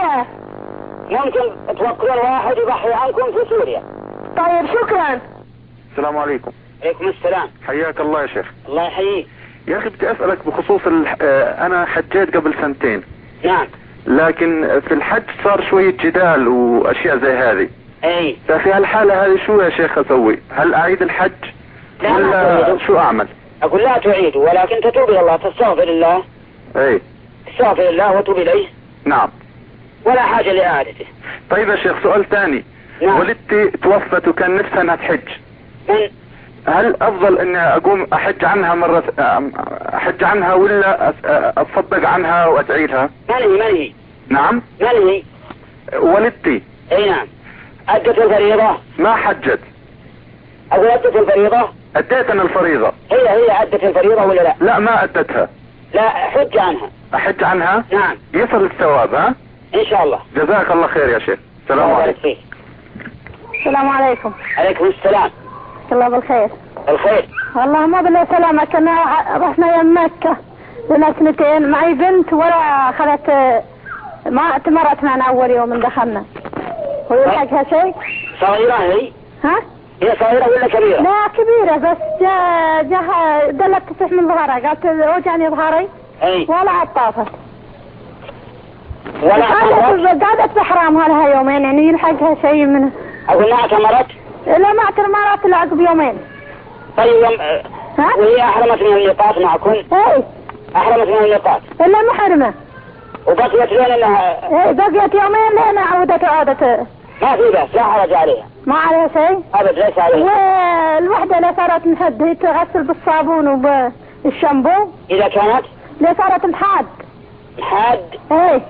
لا. ممكن توكلون واحد يضحي عنكم في سوريا. طيب شكرا. السلام عليكم. عليكم السلام. حياك الله يا شيخ. الله يحييك. يا اخي بدي اسألك بخصوص انا حجيت قبل سنتين. نعم. لكن في الحج صار شوية جدال واشياء زي هذه. اي. ففي هالحالة هذه شو يا شيخ اسوي؟ هل اعيد الحج لا ولا شو اعمل؟ اقول لا تعيد، ولكن تتوب الى الله، تستغفر الله. اي. تستغفر الله وتوب اليه. نعم. ولا حاجة لإعادته. طيب يا شيخ سؤال ثاني. نعم. والدتي توفت وكان نفسها انها تحج. من؟ هل افضل اني اقوم احج عنها احج عنها ولا اتصدق عنها وادعي لها؟ من هي؟ نعم. من هي؟ والدتي. اي نعم. ادت الفريضة؟ ما حجت. اقول ادت الفريضة؟ اديت انا الفريضة. هي ادت الفريضة ولا لا؟ لا ما ادتها. لا حج عنها. احج عنها؟ نعم. يصل الثواب ها؟ ان شاء الله. جزاك الله خير يا شيخ. السلام عليكم. السلام عليكم. عليكم السلام. الله بالخير. الخير. اللهم بالله سلامك. انا رحنا يم مكة لنا سنتين، معي بنت ولا خلت، ما تمرت معنا اول يوم دخلنا. هو يلحقها شيء؟ صغيرة هي؟ ها؟ هي صغيرة ولا كبيرة؟ لا كبيرة، بس جاها دلت تصح من ظهرها، قالت وجعني ظهري. اي. ولا عطافت. ولا اعتمرت؟ قعدت بحرامها لها يومين، يعني يلحقها شيء منه. اقول ما اعتمرت؟ لا ما اعتمرت الا عقب يومين. طيب ها؟ وهي احرمت من الميقات معكم؟ اي. احرمت من الميقات. الا محرمة. وبقيت لين انها؟ اي بقيت يومين لين عادت. ما في بس، لا حرج عليها. ما عليها شيء؟ ابد ليس عليها. والوحدة اللي صارت محد تغسل بالصابون وبالشامبو. اذا كانت؟ اللي صارت محاد. محاد؟ اي.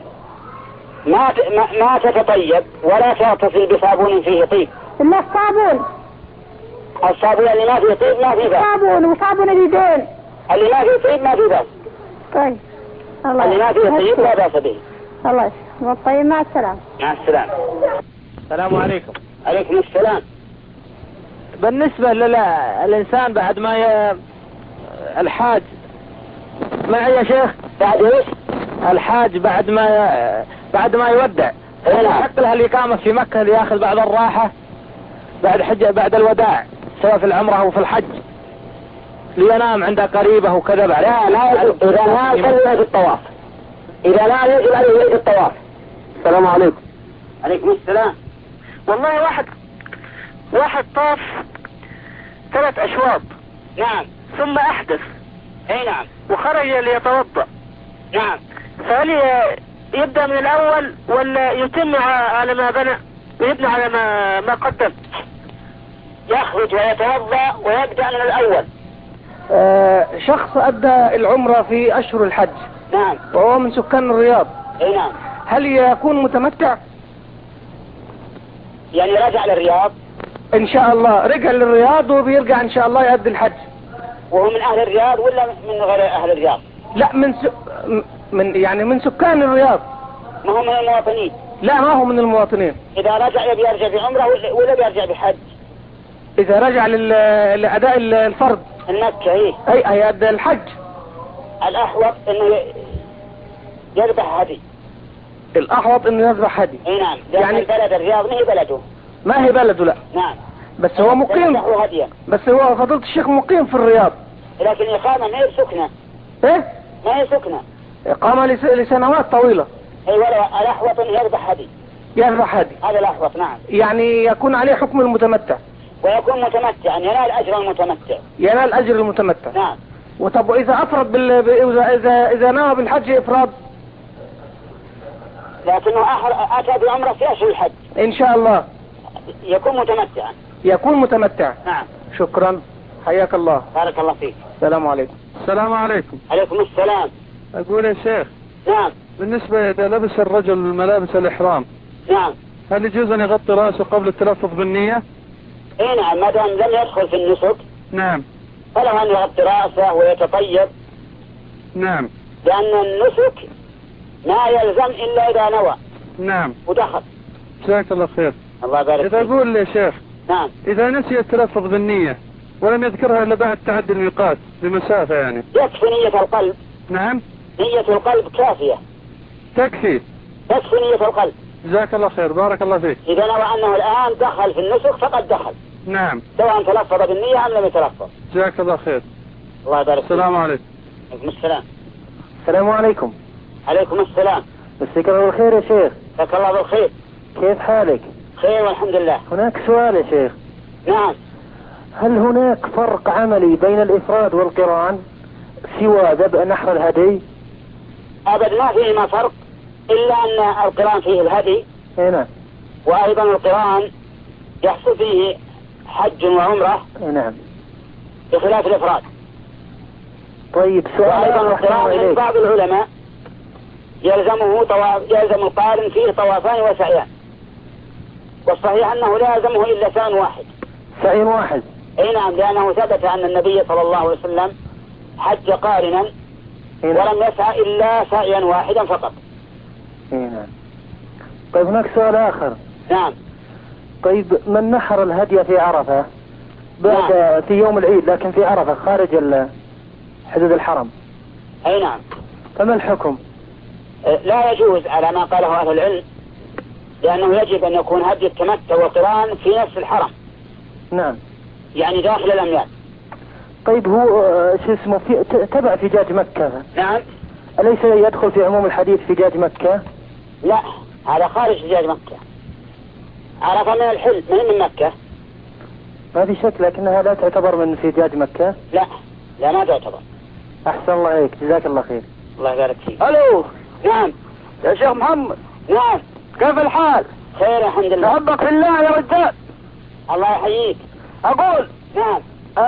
ما تتطيب ولا تغتسل بصابون فيه طيب. الا الصابون. الصابون اللي ما فيه طيب ما فيه بس. صابون وصابون اليدين. اللي ما فيه طيب ما فيه بس. طيب. الله اللي ما فيه طيب لا باس به. الله يسلمك. طيب مع السلامة. مع السلامة. السلام عليكم. عليكم السلام. بالنسبة للإنسان بعد ما الحاج معي يا شيخ، بعد ايش؟ الحاج بعد ما يودع يحق له الإقامة في مكة ليأخذ بعد الراحة بعد الوداع، سواء في العمرة أو في الحج، لينام عند قريبه وكذا. بعد لا يجب. إذا لا يجب الطواف. إذا لا يجب عليه يجب الطواف. السلام عليكم. عليكم السلام. والله واحد طاف 3 أشواط. نعم. ثم أحدث. اي نعم. وخرج ليتوضأ. نعم. فهل يبدأ من الأول ولا يتم على ما بنى ويبنى على ما قدم؟ يخرج ويتوضأ ويبدأ من الأول. شخص أدى العمرة في أشهر الحج. نعم. وهو من سكان الرياض. اي نعم. هل يكون متمتع؟ يعني رجع للرياض؟ إن شاء الله رجع للرياض وبيرجع إن شاء الله يؤدي الحج. وهو من أهل الرياض ولا من غير أهل الرياض؟ لا من سكان الرياض. ما هو من المواطنين؟ لا ما هو من المواطنين. إذا رجع بيرجع بعمرة ولا بيرجع بحج؟ إذا رجع لأداء الفرض المكة ايه؟ أي هيأدي الحج. الأحوط إنه يذبح هدي. الأحوط إنه يذبح هدي. اي نعم. يعني بلد الرياض ما هي بلده. ما هي بلده لا. نعم. بس هو مقيم. بس هو فضيلة الشيخ مقيم في الرياض. لكن الإقامة ما هي سكنة. ايه؟ ما هي سكنة. إقامة لسنوات طويلة. اي ولا الأحوط إنه يذبح هدي. يذبح هدي. هذا الأحوط. نعم. يعني يكون عليه حكم المتمتع. ويكون متمتعا ينال أجر المتمتع. ينال أجر المتمتع. نعم. وطب وإذا أفرد إذا نوى بالحج إفراد؟ لكنه أتى بعمرة في أشهر الحج. إن شاء الله يكون متمتعا. يكون متمتع. نعم. شكرا. حياك الله. بارك الله فيك. السلام عليكم. السلام عليكم. عليكم السلام. أقول يا شيخ. نعم. بالنسبة إذا لبس الرجل ملابس الإحرام. نعم. هل يجوز أن يغطي رأسه قبل التلفظ بالنية؟ اي نعم، ما دام لم يدخل في النسك. نعم. فله أن يغطي رأسه ويتطيب. نعم. لأن النسك ما يلزم إلا إذا نوى. نعم. ودخل. جزاك الله خير. الله يبارك فيك. إذا أقول يا شيخ. نعم. إذا نسي التلفظ بالنية ولم يذكرها إلا بعد تعدي الميقات بمسافة يعني. يكفي نية القلب. نعم. نية القلب كافية. تكفي. يكفي نية القلب. جزاك الله خير، بارك الله فيك. إذا نوى أنه الآن دخل في النسك فقد دخل. نعم. سواء تلفظ بالنية أم لم يتلفظ. جزاك الله خير. الله يبارك فيك. السلام عليكم. عليكم السلام. السلام عليكم. عليكم السلام. مساك الله بالخير يا شيخ. مساك الله بالخير. كيف حالك؟ خير والحمد لله. هناك سؤال يا شيخ. نعم. هل هناك فرق عملي بين الإفراد والقران سوى ذبح نحر الهدي؟ أبد ما فيهما فرق إلا أن القران فيه الهدي. نعم. وأيضا القران يحصل فيه حج وعمرة. نعم. بخلاف الإفراد. طيب سؤال. وأيضا القران عند بعض العلماء يلزم القارن فيه طوافان وسعيان. والصحيح أنه لا يلزمه إلا سعي واحد. سعي واحد. اي نعم، لأنه ثبت أن النبي صلى الله عليه وسلم حج قارنا ولم يسعى إلا سعيا واحدا فقط. نعم. طيب هناك سؤال آخر. نعم. طيب من نحر الهدي في عرفة بعد نعم. في يوم العيد لكن في عرفة خارج حدود الحرم. اي نعم. فما الحكم؟ لا يجوز على ما قاله أهل العلم، لأنه يجب أن يكون هدي التمتع والقران في نفس الحرم. نعم. يعني داخل الأميال. طيب هو شو اسمه تبع فجاج مكة. نعم. أليس يدخل في عموم الحديث فجاج مكة؟ لا، هذا خارج فجاج مكة. عرفة من الحل من مكة. ما في شك، لكنها لا تعتبر من فجاج مكة. لا ما تعتبر. أحسن الله عليك، جزاك الله خير. الله يبارك فيك. ألو. نعم يا شيخ محمد. نعم. كيف الحال؟ خير الحمد لله. أحبك في الله يا رجال. الله يحييك. أقول نعم.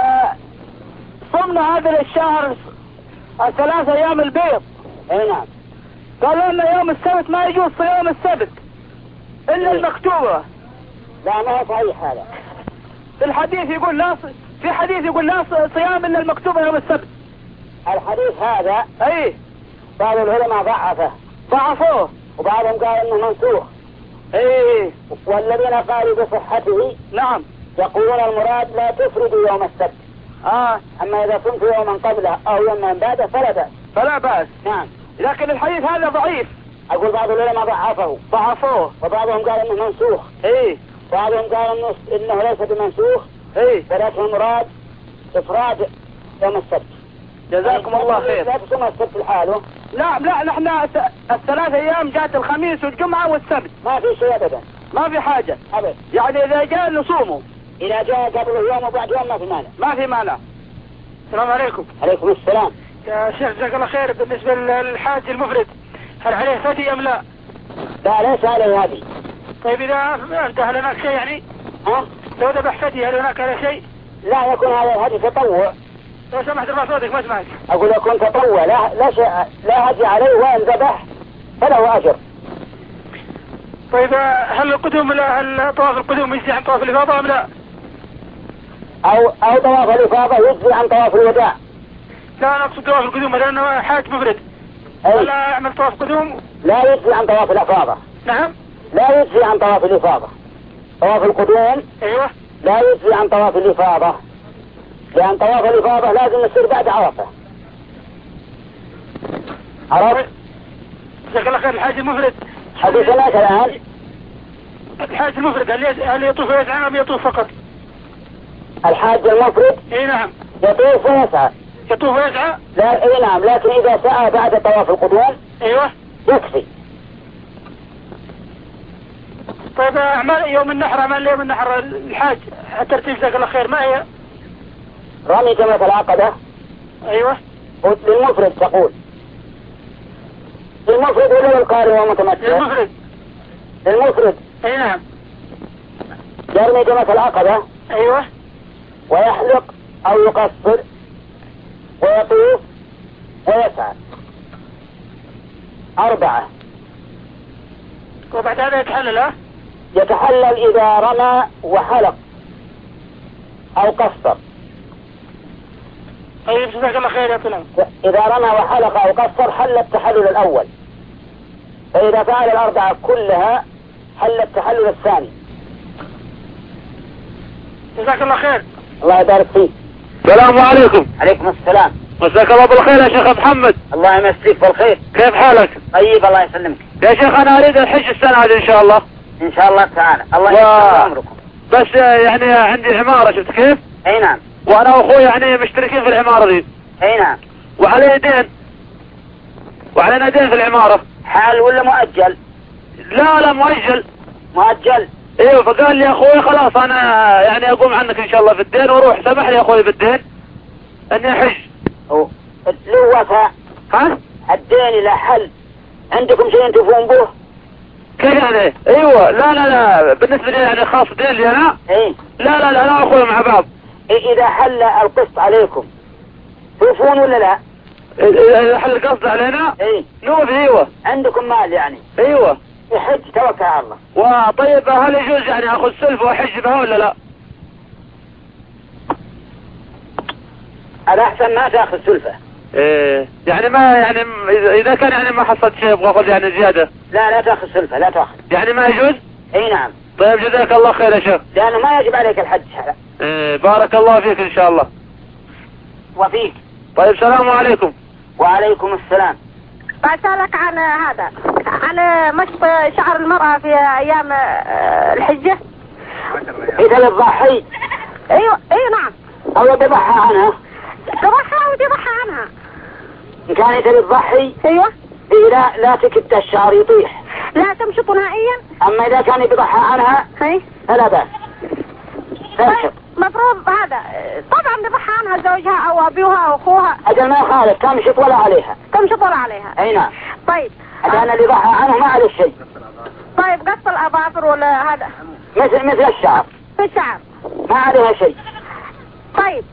صمنا هذا الشهر 3 أيام البيض. اي نعم. قالوا لنا يوم السبت ما يجوز صيام السبت إلا المكتوبة. لا ما هو صحيح هذا. الحديث يقول لا في حديث يقول لا صيام إلا المكتوبة يوم السبت. الحديث هذا أي بعض العلماء ضعفوه وبعضهم قال انه منسوخ. ايه. والذين قالوا بصحته نعم يقولون المراد لا تفردوا يوم السبت. اما اذا صمت يوما قبله او يوما بعده فلا بأس. نعم. لكن الحديث هذا ضعيف. اقول بعض العلماء ضعفوه وبعضهم قال انه منسوخ. ايه. بعضهم قال انه ليس بمنسوخ. ايه. ولكن المراد افراد يوم السبت. جزاكم الله خير. لا تصوم السبت لحاله. لا نحن 3 أيام جاءت الخميس والجمعة والسبت. ما في شيء ابدا. ما في حاجة ابدا. يعني اذا جاء نصومه. اذا جاء قبل يوم وبعد يوم ما في مانع. السلام عليكم. عليكم السلام. يا شيخ جزاك الله خير، بالنسبة للحاج المفرد هل عليه فدية ام لا؟ لا ليس عليه هذه. طيب اذا انتهى هل هناك شيء يعني؟ لو ذبح فدية هل هناك عليه شيء؟ لا يكون هذا تطوع. لو سمحت ارفع صوتك ما سمعت. اقول يكون تطوع لا شيء لا هدي عليه وان ذبح فله اجر. طيب هل طواف القدوم يجزي عن طواف الافاضة ام لا؟ او طواف الافاضة يجزي عن طواف الوداع. لا انا اقصد طواف القدوم لانه حاج مفرد. لا اعمل طواف قدوم. لا يجزي عن طواف الافاضة. نعم. لا يجزي عن طواف الافاضة. طواف القدوم. ايوه. لا يجزي عن طواف الافاضة، لان طواف الافاضة لازم يصير بعد عرفة. عرفت؟ جزاك الله خير. الحاج المفرد حديث هناك الان. الحاج المفرد هل يطوف ويسعى ام يطوف فقط؟ الحاج المفرد. اي نعم. يطوف ويسعى. يطوف ويسعى؟ لا اي نعم، لكن اذا سعى بعد طواف القدوم. ايوه. يكفي. طيب اعمال يوم النحر الحاج الترتيب جزاك الله خير ما هي؟ رمي جمرة العقبة. ايوه. للمفرد تقول. للمفرد ولا للقارئ والمتمتع؟ للمفرد. اي نعم. يرمي جمرة العقبة. ايوه. ويحلق او يقصر ويطوف ويسعى 4. وبعد هذا يتحلل. يتحلل اذا رمى وحلق او قصر. طيب جزاك الله خير يا طلال. اذا رمى وحلق او قصر حل التحلل الاول، فاذا فعل 4 كلها حل التحلل الثاني. جزاك الله خير. الله يبارك فيك. السلام عليكم. عليكم السلام. مساك الله بالخير يا شيخ محمد. الله يمسيك بالخير. كيف حالك؟ طيب الله يسلمك. يا شيخ انا اريد الحج السنة هذه ان شاء الله. ان شاء الله تعالى. الله يسلمك عمركم. بس يعني عندي عمارة، شفت كيف؟ اي نعم. وانا واخوي يعني مشتركين في العمارة دي. اي نعم. وعلي دين، وعلينا دين في العمارة. حال ولا مؤجل؟ لا مؤجل. مؤجل. ايوه. فقال لي يا اخوي خلاص انا يعني اقوم عنك ان شاء الله في الدين واروح. سمح لي يا اخوي بالدين اني احج. له وفاء. ها؟ الدين له حل. عندكم شيء تفون به؟ كيف يعني؟ ايوه. لا بالنسبة لي يعني خاص دين لي انا. ايه. لا اخوي مع بعض. اذا حل القسط عليكم توفون ولا لا؟ اذا حل القسط علينا ايه نوفي. ايوه. عندكم مال يعني؟ ايوه. يحج توكل على الله. وطيب هل يجوز يعني اخذ سلف واحج بها ولا لا؟ الاحسن ما تاخذ سلفة. ايه يعني ما يعني اذا كان يعني ما حصلت شيء ابغى اخذ يعني زيادة. لا تاخذ سلفة، لا تاخذ. يعني ما يجوز؟ اي نعم. طيب جزاك الله خير يا شيخ. لانه ما يجب عليك الحج هذا. ايه بارك الله فيك ان شاء الله. وفيك. طيب السلام عليكم. وعليكم السلام. بسألك عن هذا، عن مشط شعر المرأة في ايام الحجة. اذا الضحي. ايوه نعم. او يضحى عنها. تضحى عنها. ان كان اذا الضحي. ايوه. لا تكد الشعر يطيح. لا تمشط نهائيا. اما اذا كان يضحى عنها فلا بأس. مفروض هذا طبعا بضحى عنها زوجها او ابوها او اخوها. اجل ما يخالف، تمشط ولا عليها. اي نعم. طيب اجل اللي ضحى عنه ما عليه شيء. طيب قص الاظافر ولا هذا مثل الشعر. في الشعر ما عليها شيء. طيب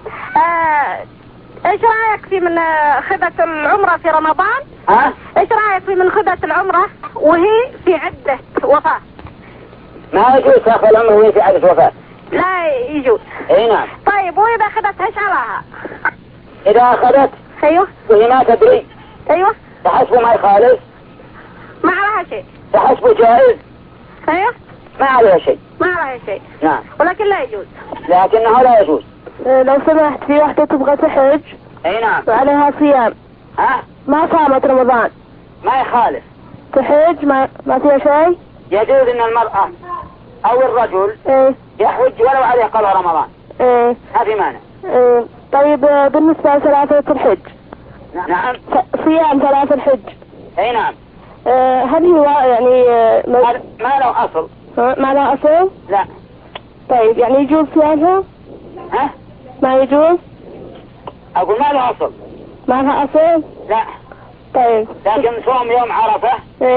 ايش رايك في من خدة العمرة في رمضان؟ ايش رايك في من خدة العمرة وهي في عدة وفاة؟ ما يجوز تاخذ العمرة وهي في عدة وفاة. لا يجوز. اي نعم. طيب واذا اخذتها ايش عليها؟ اذا اخذت ايوه وهي ما تدري ايوه تحسبه ما يخالف. ما عليها شيء. تحسبه جائز. ايوه ما عليها شيء. نعم. ولكن لا يجوز. لكنه لا يجوز. لو سمحت، في واحدة تبغى تحج. اي نعم. وعليها صيام. ما صامت رمضان. ما يخالف. تحج ما فيها شيء. يجوز ان المرأة او الرجل يحج ولو عليه قضاء رمضان. ما في مانع. طيب بالنسبة لثلاثة الحج. نعم. صيام ثلاثة الحج. اي نعم. هل هو يعني ما له اصل. ما له اصل؟ لا. طيب يعني يجوز صيامها؟ ما يجوز؟ اقول ما له اصل. ما لها اصل؟ لا. طيب لكن صوم يوم عرفة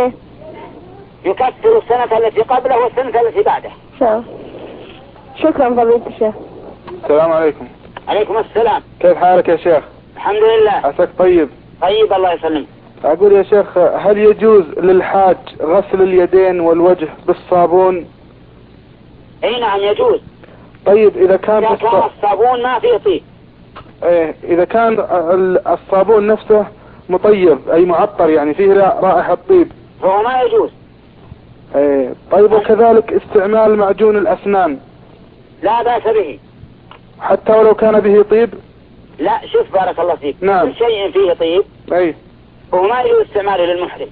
يكفر السنة التي قبله والسنة التي بعده. شكرا فضيلة الشيخ. السلام عليكم. عليكم السلام. كيف حالك يا شيخ؟ الحمد لله. عساك طيب. طيب الله يسلمك. اقول يا شيخ، هل يجوز للحاج غسل اليدين والوجه بالصابون؟ اي نعم يجوز. طيب اذا كان الصابون ما فيه طيب. اذا كان الصابون نفسه مطيب اي معطر يعني فيه رائحة طيب فهو ما يجوز. طيب وكذلك استعمال معجون الاسنان لا بأس به حتى ولو كان به طيب؟ لا شوف بارك الله فيك. نعم. كل شيء فيه طيب وهو ما يجوز استعماله للمحرم.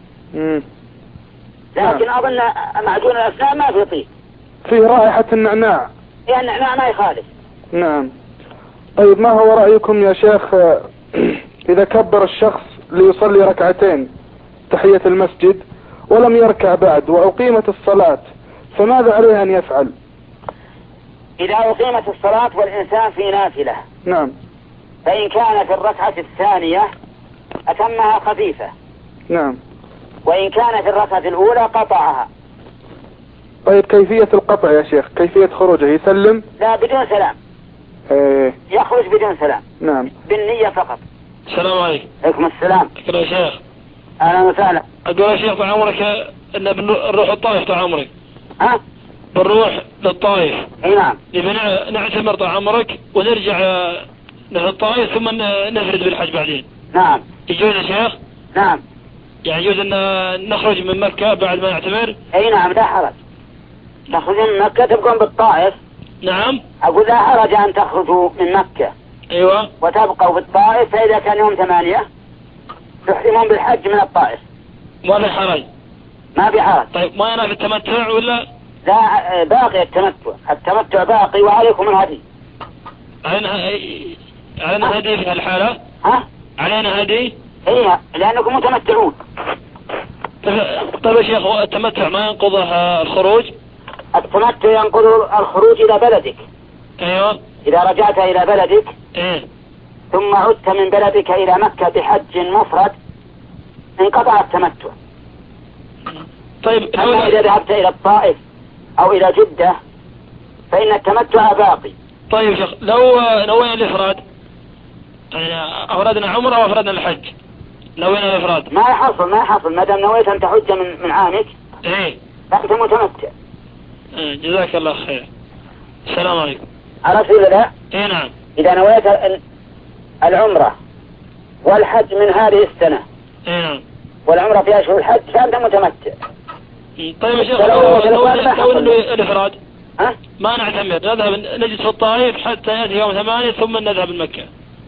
لكن اظن معجون الاسنان ما فيه طيب، فيه رائحة النعناع. يعني النعناع ما يخالف. نعم. طيب ما هو رأيكم يا شيخ اذا كبر الشخص ليصلي ركعتين تحية المسجد ولم يركع بعد وأقيمت الصلاة، فماذا عليه أن يفعل؟ إذا أقيمت الصلاة والإنسان في نافلة. نعم. فإن كان في الركعة الثانية أتمها خفيفة. نعم. وإن كان في الركعة الأولى قطعها. طيب كيفية القطع يا شيخ؟ كيفية خروجه؟ يسلم؟ لا بدون سلام. يخرج بدون سلام. نعم. بالنية فقط. السلام عليكم. عليكم السلام. شكرا يا شيخ. اهلا وسهلا. اقول يا شيخ طال عمرك ان بنروح الطائف طال عمرك. بنروح للطائف. اي نعم. نبي نعتمر طال عمرك ونرجع للطائف ثم نفرد بالحج بعدين. نعم. يجوز يا شيخ؟ نعم. يعني يجوز ان نخرج من مكة بعد ما نعتمر؟ اي نعم لا حرج. تخرجون من مكة تبقون بالطائف. نعم. اقول لا حرج ان تخرجوا من مكة. ايوه. وتبقوا بالطائف، فاذا كان يوم 8 تحرمون بالحج من الطائف. ولا حرج. ما في حرج. طيب ما ينافي التمتع ولا؟ لا باقي التمتع باقي وعليكم الهدي. علينا هدي في هالحالة؟ ها؟ علينا هدي؟ ايه لانكم متمتعون. طيب يا شيخ التمتع ما ينقضه الخروج؟ التمتع ينقض الخروج الى بلدك. ايوه. اذا رجعت الى بلدك ايه ثم عدت من بلدك الى مكة بحج مفرد انقطع التمتع. طيب اما اذا ذهبت الى الطائف او الى جدة فان التمتع باقي. طيب شيخ لو نوينا الافراد يعني افردنا عمره وافردنا الحج نوينا الافراد ما يحصل ما دام نويت ان تحج من عامك ايه فانت متمتع. جزاك الله خير. السلام عليكم. عرفت ولا لا؟ ايه نعم. اذا نويت العمرة والحج من هذه السنة ايه نعم والعمرة في اشهر الحج فانت متمتع. طيب يا شيخ لو الافراد ها؟ ما نعتمر نذهب نجلس في الطائف حتى يأتي يوم 8 ثم نذهب لمكة.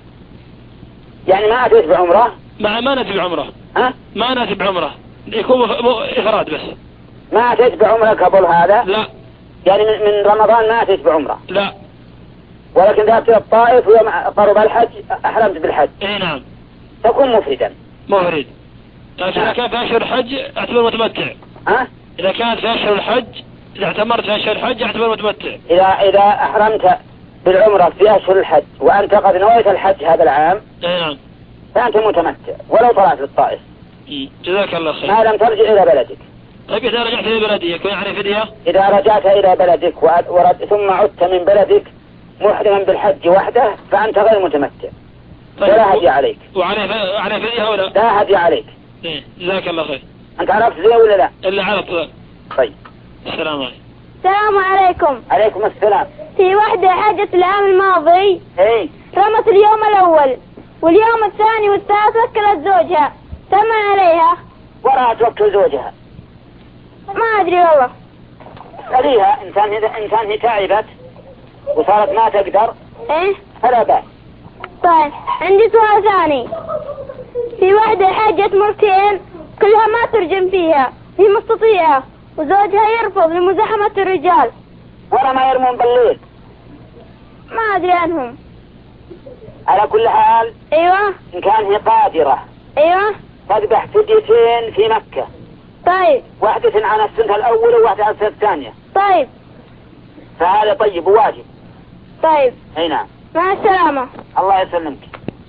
يعني ما أتيت بعمرة؟ ما نأتي بعمرة. ها؟ ما نأتي بعمرة يكون إفراد بس. ما أتيت بعمرة قبل هذا؟ لا. يعني من رمضان ما أتيت بعمرة؟ لا. ولكن ذهبت إلى الطائف ويوم قرب الحج أحرمت بالحج. إيه نعم. تكون مفردا. مفرد. لكن إذا كان في أشهر الحج أعتبر متمتع. ها؟ إذا كانت في أشهر الحج إذا اعتمرت في أشهر الحج أعتبر متمتع. إذا أحرمت بالعمرة في أشهر الحج وأنت قد نويت الحج هذا العام إيه نعم فأنت متمتع ولو طلعت للطائف. جزاك الله خير. ما لم ترجع إلى بلدك. طيب إذا رجعت إلى بلدي يكون يعني فدية؟ إذا رجعت إلى بلدك ثم عدت من بلدك محرما بالحج وحده فأنت غير متمتع. طيب ولا هدي عليك. وعليه فدية ولا؟ لا هدي عليك. إيه جزاك الله خير. أنت عرفت زي ولا لا؟ إلا عرفت. طيب. السلام عليكم. السلام عليكم. عليكم السلام. في وحدة حجت العام الماضي. ايه. رمت اليوم الأول واليوم الثاني والثالث وكلت زوجها تم عليها. وراها توكل زوجها. ما أدري والله. خليها إنسان هي تعبت وصارت ما تقدر. إيه. فلا بأس. طيب عندي سؤال ثاني. في وحدة حجت مرتين كلها ما ترجم فيها هي مستطيعة وزوجها يرفض لمزاحمة الرجال. ولا ما يرمون بالليل. ما أدري عنهم. على كل حال. أيوة. إن كان هي قادرة. أيوة. تذبح فديتين في مكة. طيب. واحدة عن السنة الأولى وواحدة عن السنة الثانية. طيب. فهذا طيب وواجب. طيب. أي نعم. مع السلامة. الله يسلمك.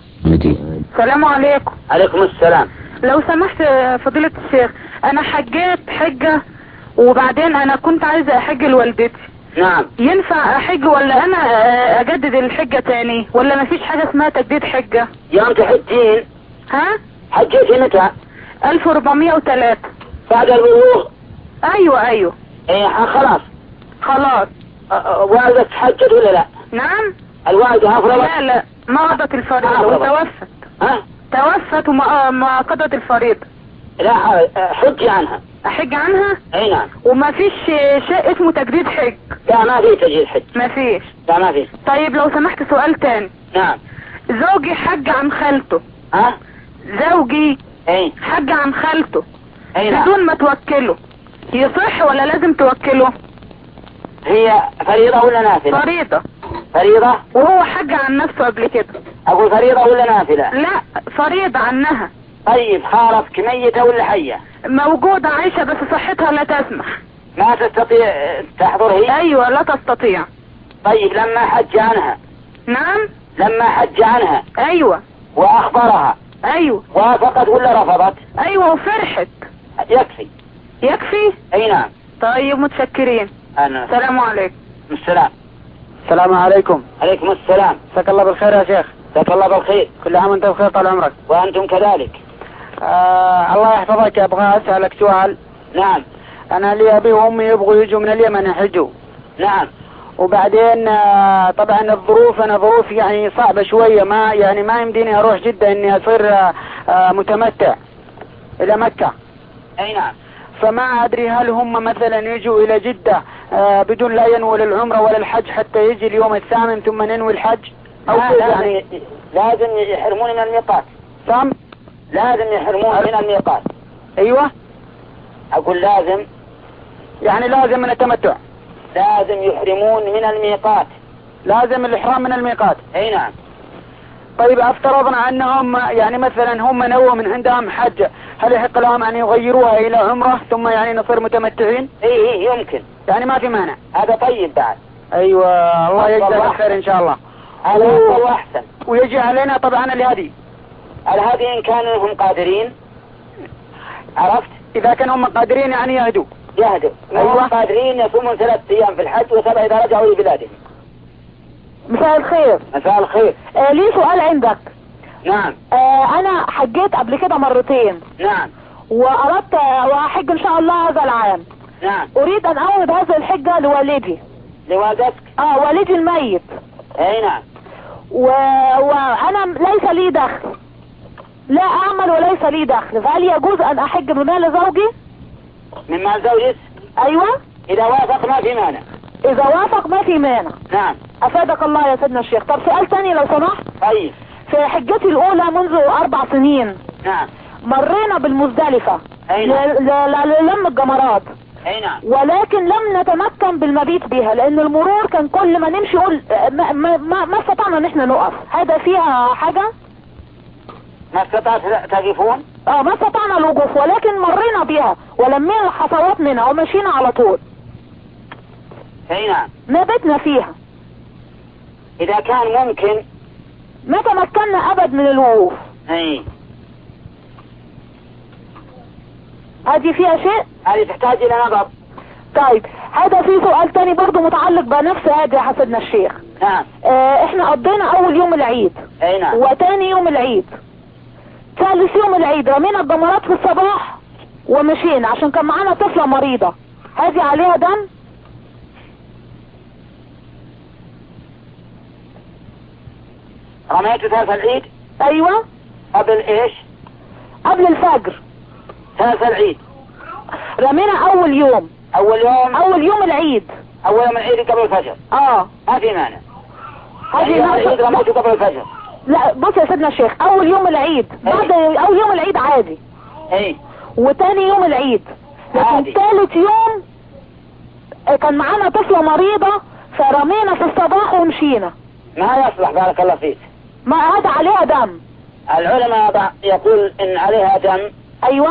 السلام عليكم. عليكم السلام. لو سمحت فضيلة الشيخ أنا حجيت حجة وبعدين أنا كنت عايزة أحج لوالدتي. نعم. ينفع أحج ولا أنا أجدد الحجة تاني ولا ما فيش حاجة اسمها تجديد حجة؟ يوم تحجين. ها؟ حجيتي متى؟ 1403. بعد البلوغ. أيوة. ايه خلاص. والدك حجت ولا لا؟ نعم. الوالدة أفرضت؟ لا ما قضت الفريضة وتوفت. ها؟ توفت وما قضت الفريضة. لا حجي عنها. أحج عنها؟ اي نعم. وما فيش شيء اسمه تجديد حج؟ لا ما في تجديد حج. ما فيش. لا ما في. طيب لو سمحت سؤال تاني. نعم. زوجي حج عن خالته. ها؟ زوجي اي حج عن خالته. اي نعم. بدون ما توكله يصح ولا لازم توكله؟ هي فريضة ولا نافلة؟ فريضة. وهو حج عن نفسه قبل كده. اقول فريضة ولا نافلة؟ لا فريضة عنها. طيب خالتك ميتة ولا حية؟ موجودة عايشة بس صحتها لا تسمح. ما تستطيع تحضر هي؟ ايوه لا تستطيع. طيب لما حج عنها. نعم. لما حج عنها. ايوه. واخبرها. ايوه. وافقت ولا رفضت؟ ايوه وفرحت. يكفي. اي نعم. طيب متشكرين. السلام عليكم. السلام عليكم. عليكم السلام. جزاك الله بالخير يا شيخ. جزاك الله بالخير. كل عام وانت بخير طال عمرك. وانتم كذلك. الله يحفظك. ابغى اسألك سؤال. نعم. انا لي ابي وامي يبغوا يجوا من اليمن يحجوا. نعم. وبعدين طبعا انا ظروف يعني صعبة شوية ما يمديني اروح جدة اني اصير متمتع الى مكة. اي نعم. فما ادري هل هم مثلا يجوا الى جدة بدون لا ينوي للعمرة ولا الحج حتى يجي اليوم الثامن ثم ننوي الحج او يعني لازم يحرمون من الميقات. صم. لازم يحرمون من الميقات. ايوه. أقول لازم، يعني لازم من التمتع، لازم يحرمون من الميقات، لازم الإحرام من الميقات. أي نعم. طيب افترضنا أنهم يعني مثلا هم نووا من عندهم حج، هل يحق لهم أن يغيروها إلى عمرة ثم يعني نصير متمتعين؟ إيه يمكن، يعني ما في مانع. هذا طيب بعد. أيوة، الله يجزاك الخير إن شاء الله. هذا أفضل وأحسن. ويجي علينا طبعا الهدي إن كانوا هم قادرين، عرفت؟ إذا كانوا هم قادرين يعني يهدوا. أيوة. هم قادرين يصومون 3 أيام في الحج و7 إذا رجعوا لبلادهم. مساء الخير. مساء الخير. لي سؤال عندك. نعم. انا حجيت قبل كده مرتين. نعم. واردت واحج ان شاء الله هذا العام. نعم. اريد ان اعود هذه الحجة لوالدي. لوالدتك؟ والدي الميت. اي نعم. وانا ليس لي دخل، لا اعمل وليس لي دخل، فهل يجوز ان احج من مال زوجي؟ من مال زوجك؟ ايوه. اذا وافق ما في مانع. اذا وافق ما في مانع. نعم. افادك الله يا سيدنا الشيخ. طب سؤال تاني لو سمحت. طيب. في حجتي الاولى منذ 4 سنين. نعم. مرينا بالمزدلفة. اي نعم. للم الجمرات. اي نعم. ولكن لم نتمكن بالمبيت بها، لان المرور كان كل ما نمشي يقول ما استطعنا ان احنا نقف. هذا فيها حاجة؟ ما استطعت تقفون؟ ما استطعنا الوقوف، ولكن مرينا بها ولمينا الحصوات منها ومشينا على طول. اي نعم. ما بيتنا فيها. اذا كان ممكن ما تمكنا ابد من الوقوف. اي. هذه فيها شيء؟ هذه تحتاج الى نظر. طيب هذا في سؤال تاني برضو متعلق بنفس هذا يا حسدنا الشيخ. نعم. احنا قضينا اول يوم العيد. اي نعم. وتاني يوم العيد، ثالث يوم العيد رمينا الجمرات في الصباح ومشينا عشان كان معانا طفلة مريضة. هذه عليها دم؟ رميته ثالث العيد؟ ايوه. قبل ايش؟ قبل الفجر. ثالث العيد رمينا اول يوم العيد. اول يوم العيد قبل الفجر. ما في مانع. هذه العيد رميته قبل الفجر. لا بص يا سيدنا الشيخ، اول يوم العيد بعد اول يوم العيد عادي. اي. وتاني يوم العيد. لكن ثالث يوم كان معانا طفلة مريضة فرمينا في الصباح ومشينا. ما يصلح بارك الله فيك. ما هذا عليها دم. العلماء يقول ان عليها دم. ايوه.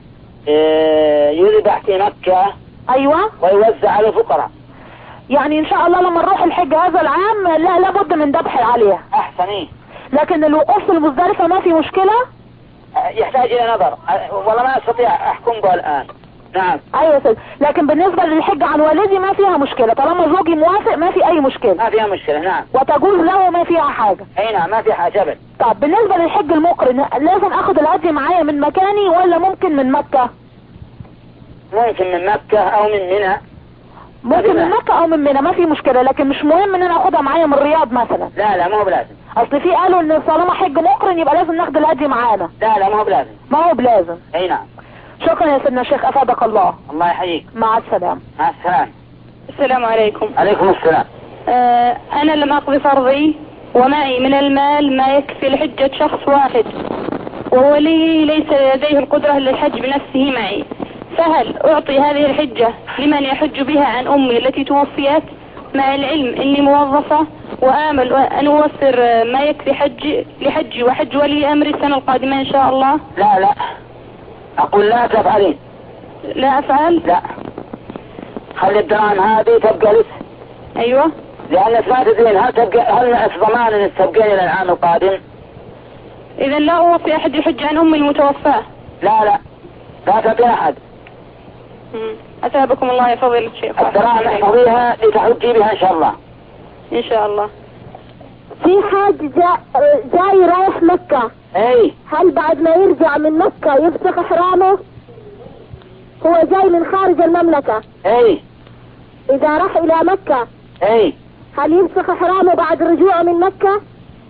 يذبح في مكة. ايوه. ويوزع على الفقراء. يعني ان شاء الله لما نروح الحج هذا العام لا بد من ذبح عليها. احسن. ايه. لكن الوقوف في المزدلفة ما في مشكلة؟ يحتاج الى نظر، والله ما استطيع احكم به الان. نعم. ايوه يا سيدي، لكن بالنسبة للحج عن والدي ما فيها مشكلة، طالما زوجي موافق ما في اي مشكلة. ما فيها مشكلة. نعم. وتجوز له ما فيها حاجة. اي نعم ما في حاجة ابدا. طب بالنسبة للحج المقرن لازم اخد الهدي معايا من مكاني ولا ممكن من مكة؟ ممكن من مكة او من منى. ممكن من مكة او من منى ما في مشكلة، لكن مش مهم ان انا اخدها معايا من الرياض مثلا. لا ما هو بلازم. اصل في قالوا ان طالما حج مقرن يبقى لازم ناخد الهدي معانا. لا ما هو بلازم. ما هو بلازم. اي نعم. شكرا يا سيدنا الشيخ، افادك الله. الله يحييك. مع السلامة. مع السلامة. السلام عليكم. عليكم السلام. انا لم اقضي فرضي ومعي من المال ما يكفي لحجة شخص واحد، وهو ليس لديه القدرة للحج بنفسه معي، فهل اعطي هذه الحجة لمن يحج بها عن امي التي توفيت، مع العلم اني موظفة وامل ان اوفر ما يكفي لحجي وحج ولي امري السنة القادمة ان شاء الله؟ لا اقول لا تفعلين. لا افعل؟ لا، خلي الدراهم هذه تبقى لك. ايوه. لانك ما تدرين هل نعس ضمان انك تبقين الى العام القادم؟ اذا لا اوفي احد يحج عن امي المتوفاة؟ لا تعطي احد. اثابكم الله يا فضيلة الشيخ. الدراهم احفظيها لتحجي بها ان شاء الله. ان شاء الله. في حاج جاي رايح مكة. اي. هل بعد ما يرجع من مكة يفسخ احرامه؟ هو جاي من خارج المملكة. اي. اذا راح الى مكة. اي. هل يفسخ احرامه بعد رجوعه من مكة؟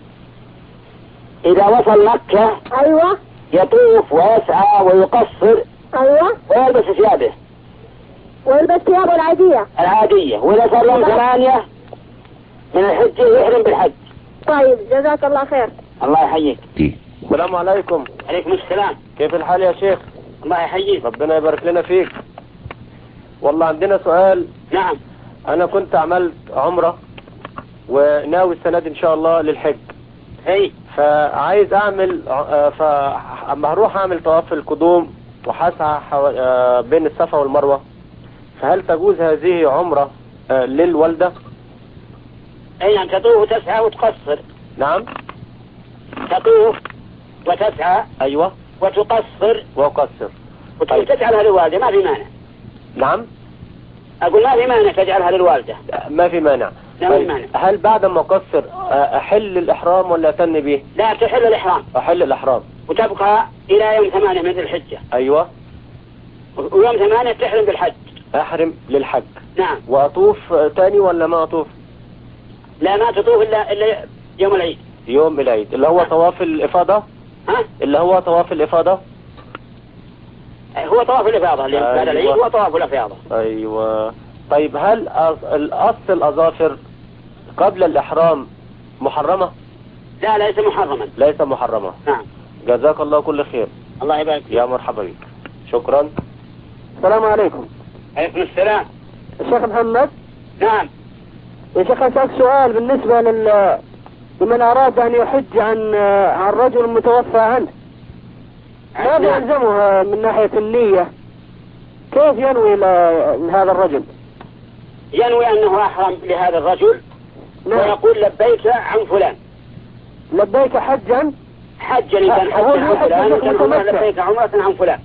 اذا وصل مكة. ايوه. يطوف ويسعى ويقصر. ايوه. ويلبس ثيابه. ويلبس ثيابه العادية. واذا صار يوم 8 من الحجة يحرم بالحج. طيب جزاك الله خير. الله يحييك. السلام عليكم. عليكم السلام. كيف الحال يا شيخ؟ الله يحييك. ربنا يبارك لنا فيك. والله عندنا سؤال. نعم. انا كنت عملت عمرة وناوي السنة دي ان شاء الله للحج. اي. فعايز اعمل اما هروح اعمل طواف القدوم وحسعى بين الصفا والمروة، فهل تجوز هذه عمرة للوالدة؟ اي نعم، تطوف وتسعى وتقصر. نعم. تطوف وتسعى. ايوه. وتقصر. واقصر. وتجعلها للوالدة، ما في مانع. نعم. اقول ما في مانع تجعلها للوالدة. ما في مانع. لا ما في مانع. هل بعد ما اقصر احل الاحرام ولا اتن به؟ لا، تحل الاحرام. احل الاحرام. وتبقى الى يوم 8 من ذي الحجة. ايوه. ويوم 8 تحرم بالحج. احرم للحج. نعم. واطوف تاني ولا ما اطوف؟ لا، ما تطوف الا يوم العيد. يوم العيد اللي هو طواف الافاضة. ها؟ اللي هو طواف الافاضة. هو طواف الافاضة اللي بعد العيد هو طواف الافاضة. ايوه. طيب هل القص الاظافر قبل الاحرام محرمة؟ لا، ليس محرما. ليس محرمة. نعم. جزاك الله كل خير. الله يبارك. يا مرحبا بك. شكرا. السلام عليكم. عليكم السلام. الشيخ محمد. نعم. يا شيخ أسألك سؤال بالنسبة لمن أراد أن يحج عن رجل متوفى عنه، ماذا يلزمه من ناحية النية؟ كيف ينوي لهذا الرجل؟ ينوي أنه أحرم لهذا الرجل. نعم. ويقول لبيك عن فلان. لبيك حجا. حجا إن كان حجا عن فلان، إن كان لبيك عمرة عن فلان.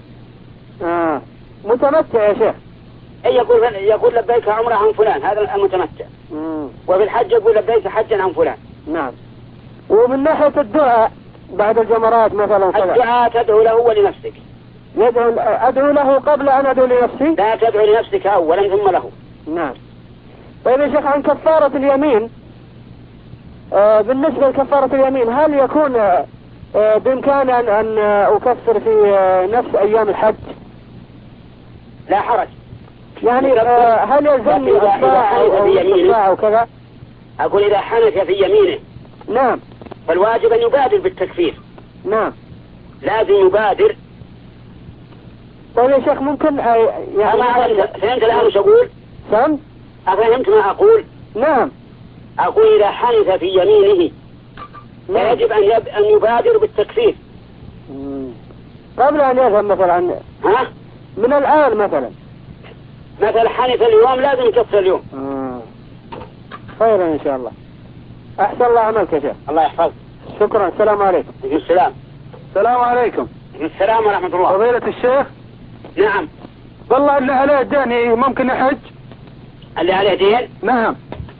متمتع يا شيخ. أي يقول لبيك عمرة عن فلان، هذا المتمتع. وفي الحج يقول لبيك حجا عن فلان. نعم. ومن ناحية الدعاء بعد الجمرات مثلا الدعاء تدعو له ولنفسك. أدعو له قبل أن أدعو لنفسي؟ لا، تدعو لنفسك أولا ثم له. نعم. طيب يا شيخ عن كفارة اليمين، بالنسبة لكفارة اليمين هل يكون بإمكاني أن أكفر في نفس أيام الحج؟ لا حرج. يعني هل يلزمني أتباع أو كذا؟ أقول إذا حنث في يمينه. نعم. فالواجب أن يبادر بالتكفير. نعم. لازم يبادر. طيب يا شيخ ممكن يعني فهمت الآن وش أقول؟ فهمت؟ أفهمت ما أقول؟ نعم. أقول إذا حنث في يمينه فيجب أن يبادر بالتكفير قبل أن يذهب مثلا. ها؟ من الآن مثلا حنث اليوم لازم يكفر اليوم. خيرا إن شاء الله. أحسن الله عملك يا شيخ. الله يحفظك. شكرا. السلام عليكم. السلام. السلام عليكم. السلام ورحمة الله. فضيلة الشيخ. نعم. والله اللي عليه دين ممكن يحج. اللي عليه دين؟ نعم.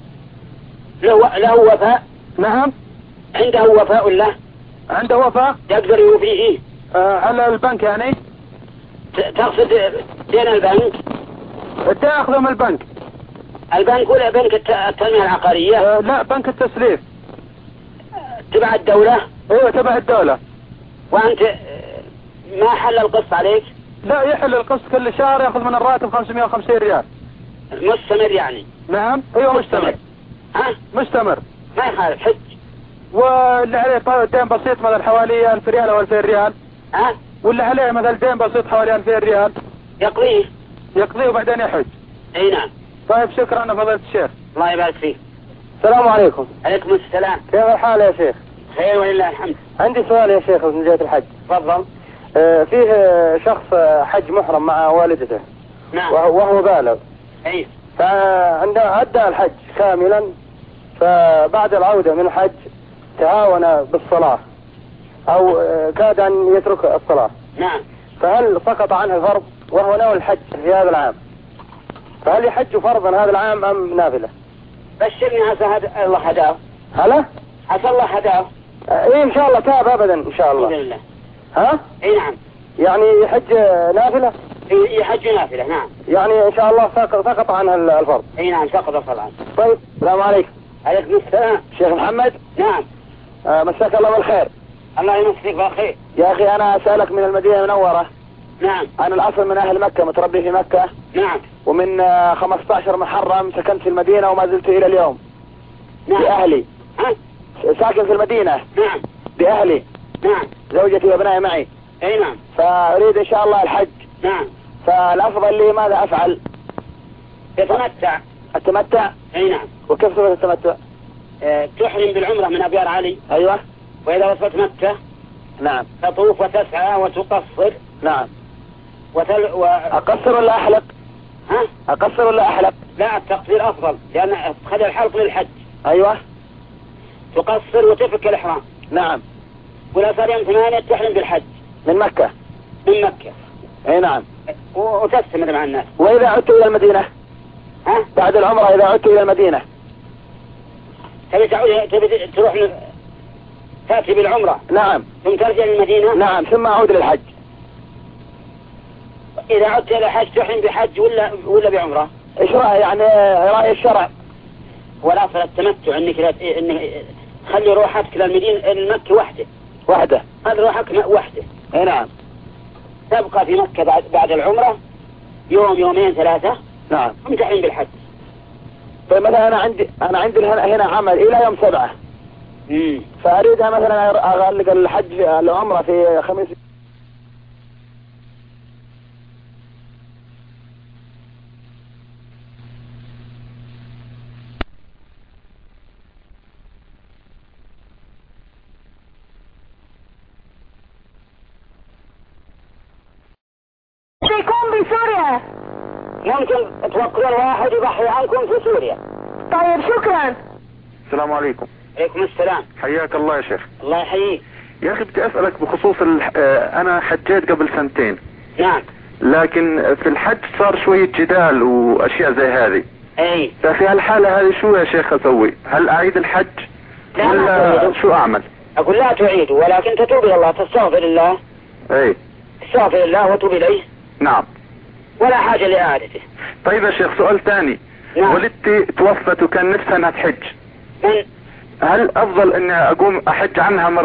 له وفاء. نعم. عنده وفاء له. عنده وفاء. يقدر يوفيه. على البنك يعني. تقصد دين البنك؟ تأخذه من البنك. البنك ولا بنك التنمية العقارية؟ لا، بنك التسليف. تبع الدولة؟ ايوه تبع الدولة. وانت ما حل القسط عليك؟ لا، يحل القسط كل شهر، ياخذ من الراتب 550 ريال. مستمر يعني؟ نعم. ايوه مستمر. ها؟ مستمر. ما يخالف حج. واللي عليه دين بسيط مثلا حوالي 1000 ريال او 2000 ريال. ها؟ واللي عليه مثلا دين بسيط حوالي 2000 ريال. يقضيه وبعدين يحج. اي نعم. طيب شكرا يا فضيلة الشيخ. الله يبارك فيك. السلام عليكم. عليكم السلام. كيف الحال يا شيخ؟ خير ولله الحمد. عندي سؤال يا شيخ من جهة الحج. تفضل. فيه شخص حج محرم مع والدته. نعم. وهو بالغ. اي. فعندما أدى الحج كاملا، فبعد العودة من الحج تهاون بالصلاة أو كاد أن يترك الصلاة. نعم. فهل سقط عنه الفرض وهو ناوي الحج في هذا العام؟ فهل يحج فرضا هذا العام أم نافلة؟ بشرني عسى الله هداه. هلا؟ عسى الله هداه. إيه إن شاء الله تاب أبدا إن شاء الله. بإذن الله. ها؟ إيه نعم. يعني يحج نافلة؟ يحج نافلة نعم. يعني إن شاء الله سقط عنها الفرض. إيه نعم سقط الصلاة. طيب السلام عليكم. عليكم السلام. شيخ محمد. نعم. مساك الله بالخير. الله يمسك بالخير. يا أخي أنا أسألك من المدينة المنورة. نعم. أنا الأصل من أهل مكة، متربي في مكة. نعم. ومن 15 محرم سكنت في المدينة وما زلت إلى اليوم. نعم. بأهلي. ها؟ ساكن في المدينة. نعم. بأهلي. نعم. زوجتي وابنائي معي. اي نعم. فاريد ان شاء الله الحج. نعم. فالافضل لي ماذا افعل؟ يتمتع. التمتع؟ اي نعم. وكيف صفة التمتع؟ تحرم بالعمرة من ابيار علي. ايوه. واذا وصلت مكة. نعم. تطوف وتسعى وتقصر. نعم. اقصر ولا احلق؟ ها؟ اقصر ولا احلق؟ لا التقصير افضل لان تخلي الحلق للحج. ايوه. تقصر وتفك الاحرام. نعم. ولا صار يوم 8 تحرم بالحج. من مكة. من مكة. اي نعم. وتستمر مع الناس. واذا عدت الى المدينة؟ ها؟ بعد العمرة اذا عدت الى المدينة. تبي تروح تأتي بالعمرة. نعم. ثم ترجع للمدينة. نعم. ثم اعود للحج. اذا عدت الى الحج تحرم بحج ولا بعمرة؟ ايش رأي يعني رأي الشرع؟ ولا أصل التمتع انك خلي روحك للمدينة المكة وحده. هذا روحك وحده. اي نعم. تبقى في مكة بعد العمرة يوم يومين 3. نعم. وتحرم بالحج. طيب مثلا انا عندي هنا عمل الى يوم 7. فاريدها مثلا اغلق الحج العمرة في خميس. يكون بسوريا. ممكن توكلون واحد يضحي عنكم في سوريا. طيب شكرا. السلام عليكم. عليكم السلام. حياك الله يا شيخ. الله يحييك. يا اخي بدي اسألك بخصوص انا حجيت قبل 2 سنين. نعم. لكن في الحج صار شوية جدال واشياء زي هذه. اي. ففي هالحالة هذه شو يا شيخ اسوي؟ هل اعيد الحج؟ لا ولا شو اعمل؟ اقول لا تعيد ولكن تتوب الى الله تستغفر الله. اي. تستغفر الله وتوب اليه. نعم. ولا حاجة لإعادته. طيب يا شيخ سؤال ثاني. نعم. والدتي توفت وكان نفسها انها تحج. من؟ هل افضل اني اقوم احج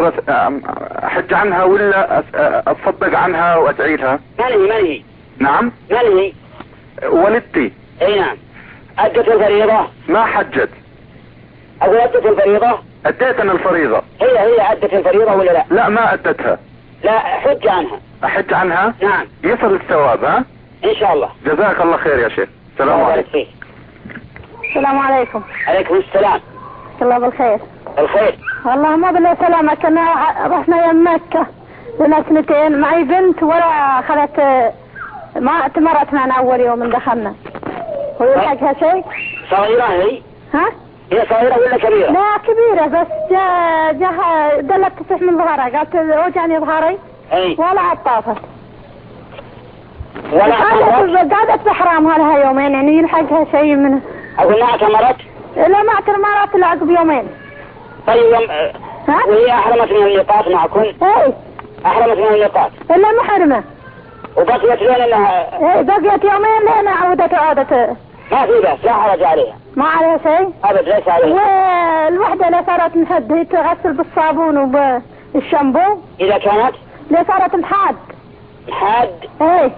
عنها ولا اتصدق عنها وادعي لها؟ من هي؟ نعم. من هي؟ والدتي. اي نعم. ادت الفريضة؟ ما حجت. اقول ادت الفريضة؟ اديت انا الفريضة. هي ادت الفريضة ولا لا؟ لا ما ادتها. لا حج عنها. احج عنها؟ نعم. يصل الثواب ها؟ ان شاء الله. جزاك الله خير يا شيخ. السلام عليكم. السلام عليكم. عليكم السلام. الله بالخير. الخير. اللهم بالله سلامك. انا رحنا يم مكة لنا 2 سنين معي بنت ولا خلت ما اعتمرت معنا اول يوم من دخلنا. هو يلحقها شيء؟ صغيرة هي؟ ها؟ هي صغيرة ولا كبيرة؟ لا كبيرة بس جاها دلت تصح من ظهرها قالت وجعني ظهري. اي. ولا عطافت. ولا اعتمرت؟ قعدت بحرامها لها يومين يعني يلحقها شيء منه. اقول ما اعتمرت؟ لا ما اعتمرت الا عقب يومين. طيب وهي احرمت من الميقات معكم؟ اي. احرمت من الميقات؟ الا محرمة. وبقيت لين انها؟ اي بقيت يومين لين عادت. ما في بس لا حرج عليها. ما عليها شيء؟ ابد ليس عليها. والوحدة اللي صارت محد تغسل بالصابون وبالشامبو. اذا كانت؟ اللي صارت محاد. محاد؟ ايه.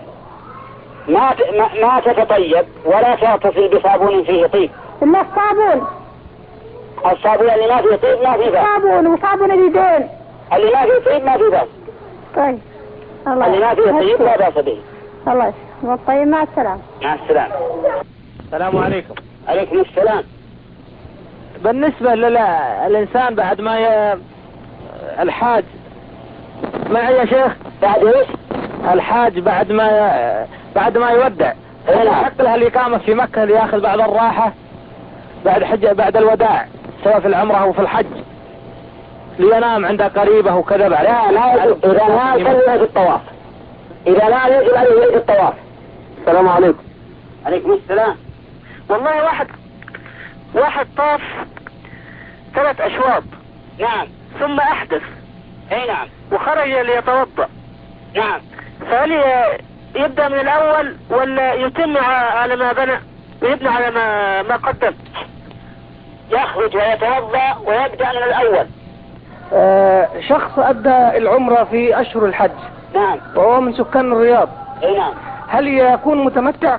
ما تتطيب ولا تغتسل بصابون فيه طيب. الا الصابون. الصابون اللي ما فيه طيب ما فيه بس. صابون وصابون اليدين. اللي ما فيه طيب ما فيه بس. طيب. الله اللي ما فيه طيب لا بأس به. الله يسلمك. طيب مع السلامة. مع السلامة. السلام عليكم. عليكم السلام. بالنسبة للإنسان بعد ما الحاج معي يا شيخ. بعد ايش؟ الحاج بعد ما يودع يحق لها الإقامة في مكة ليأخذ بعض الراحة بعد الوداع سواء في العمرة أو في الحج لينام عند قريبه وكذا بعد. لا يجب. إذا ما يجب في الطواف. إذا لا يجب عليه في الطواف. السلام عليكم. عليكم السلام. والله واحد طاف 3 أشواط. نعم. ثم أحدث. اي نعم. وخرج ليتوضأ. نعم. فهل يبدأ من الأول ولا يتم على ما بنى ويبنى على ما قدم؟ يخرج ويتوضأ ويبدأ من الأول. شخص أدى العمرة في أشهر الحج. نعم. وهو من سكان الرياض. اي نعم. هل يكون متمتع؟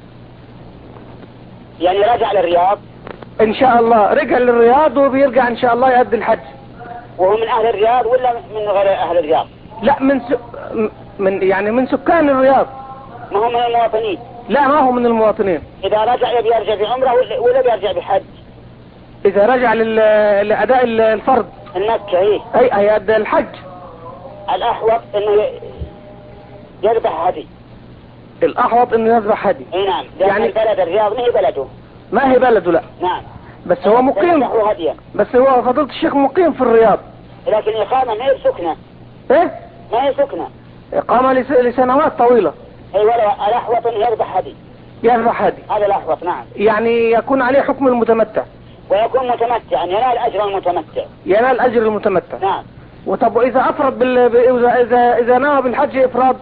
يعني رجع للرياض؟ إن شاء الله رجع للرياض وبيرجع إن شاء الله يؤدي الحج. وهو من أهل الرياض ولا من غير أهل الرياض؟ لا من سكان الرياض. ما هو من المواطنين. لا ما هو من المواطنين. إذا رجع يبي يرجع بعمرة ولا بيرجع بحج؟ إذا رجع لأداء الفرض المكة. إيه أي أداء الحج. الأحوط إنه يذبح هدي. الأحوط إنه يذبح هدي. إيه نعم. يعني بلد الرياض ما هي بلده. ما هي بلده لا. نعم. بس هو مقيم. بس هو فضيلة الشيخ مقيم في الرياض. لكن إقامة ما هي سكنة. إيه؟ ما هي سكنة. إقامة لسنوات طويلة. أي ولا الأحوط إنه يذبح هدي. يذبح هدي. هذا الأحوط. نعم. يعني يكون عليه حكم المتمتع. ويكون متمتع ينال أجر المتمتع. ينال أجر المتمتع. نعم. وطب إذا أفرد إذا نوى بالحج إفراد.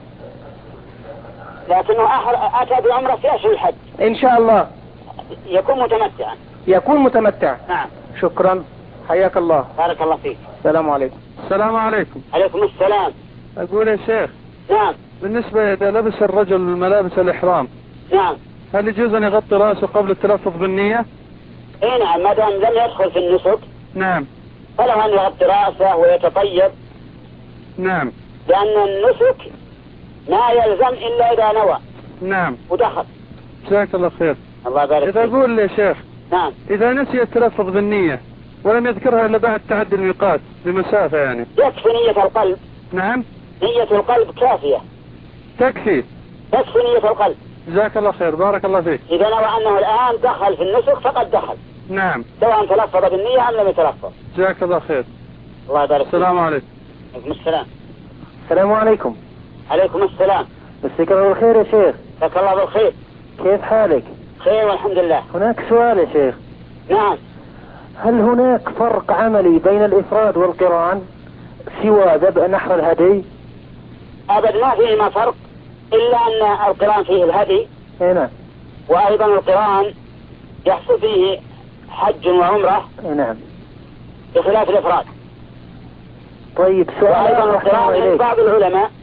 لكنه أتى بعمرة في أشهر الحج. إن شاء الله. يكون متمتعا. يكون متمتع. نعم. شكرا. حياك الله. بارك الله فيك. السلام عليكم. السلام عليكم. عليكم السلام. أقول يا شيخ. نعم. بالنسبة إذا لبس الرجل ملابس الإحرام. نعم. هل يجوز أن يغطي رأسه قبل التلفظ بالنية؟ إيه نعم ما دام لم يدخل في النسك. نعم. فله أن يغطي رأسه ويتطيب. نعم. لأن النسك ما يلزم إلا إذا نوى. نعم. ودخل. جزاك الله خير. الله يبارك فيك. إذا أقول يا شيخ. نعم. إذا نسي التلفظ بالنية ولم يذكرها إلا بعد تعدي الميقات بمسافة يعني. يكفي نية القلب. نعم. نية القلب كافية. تكفي نية القلب. جزاك الله خير. بارك الله فيك. إذا نوى أنه الآن دخل في النسك فقد دخل. نعم. سواء تلفظ بالنية أم لم يتلفظ. جزاك الله خير. الله يبارك فيك. السلام عليكم. عليكم السلام. السلام عليكم. عليكم السلام. مساك الله بالخير يا شيخ. مساك الله بالخير. كيف حالك؟ خير والحمد لله. هناك سؤال يا شيخ. نعم. هل هناك فرق عملي بين الإفراد والقران سوى ذبح نحر الهدي؟ أبد ما فيه ما فرق إلا أن القران فيه الهدي. نعم. وأيضا القران يحصل فيه حج وعمرة. نعم. بخلاف الإفراد. طيب سؤال. وأيضا القران من بعض العلماء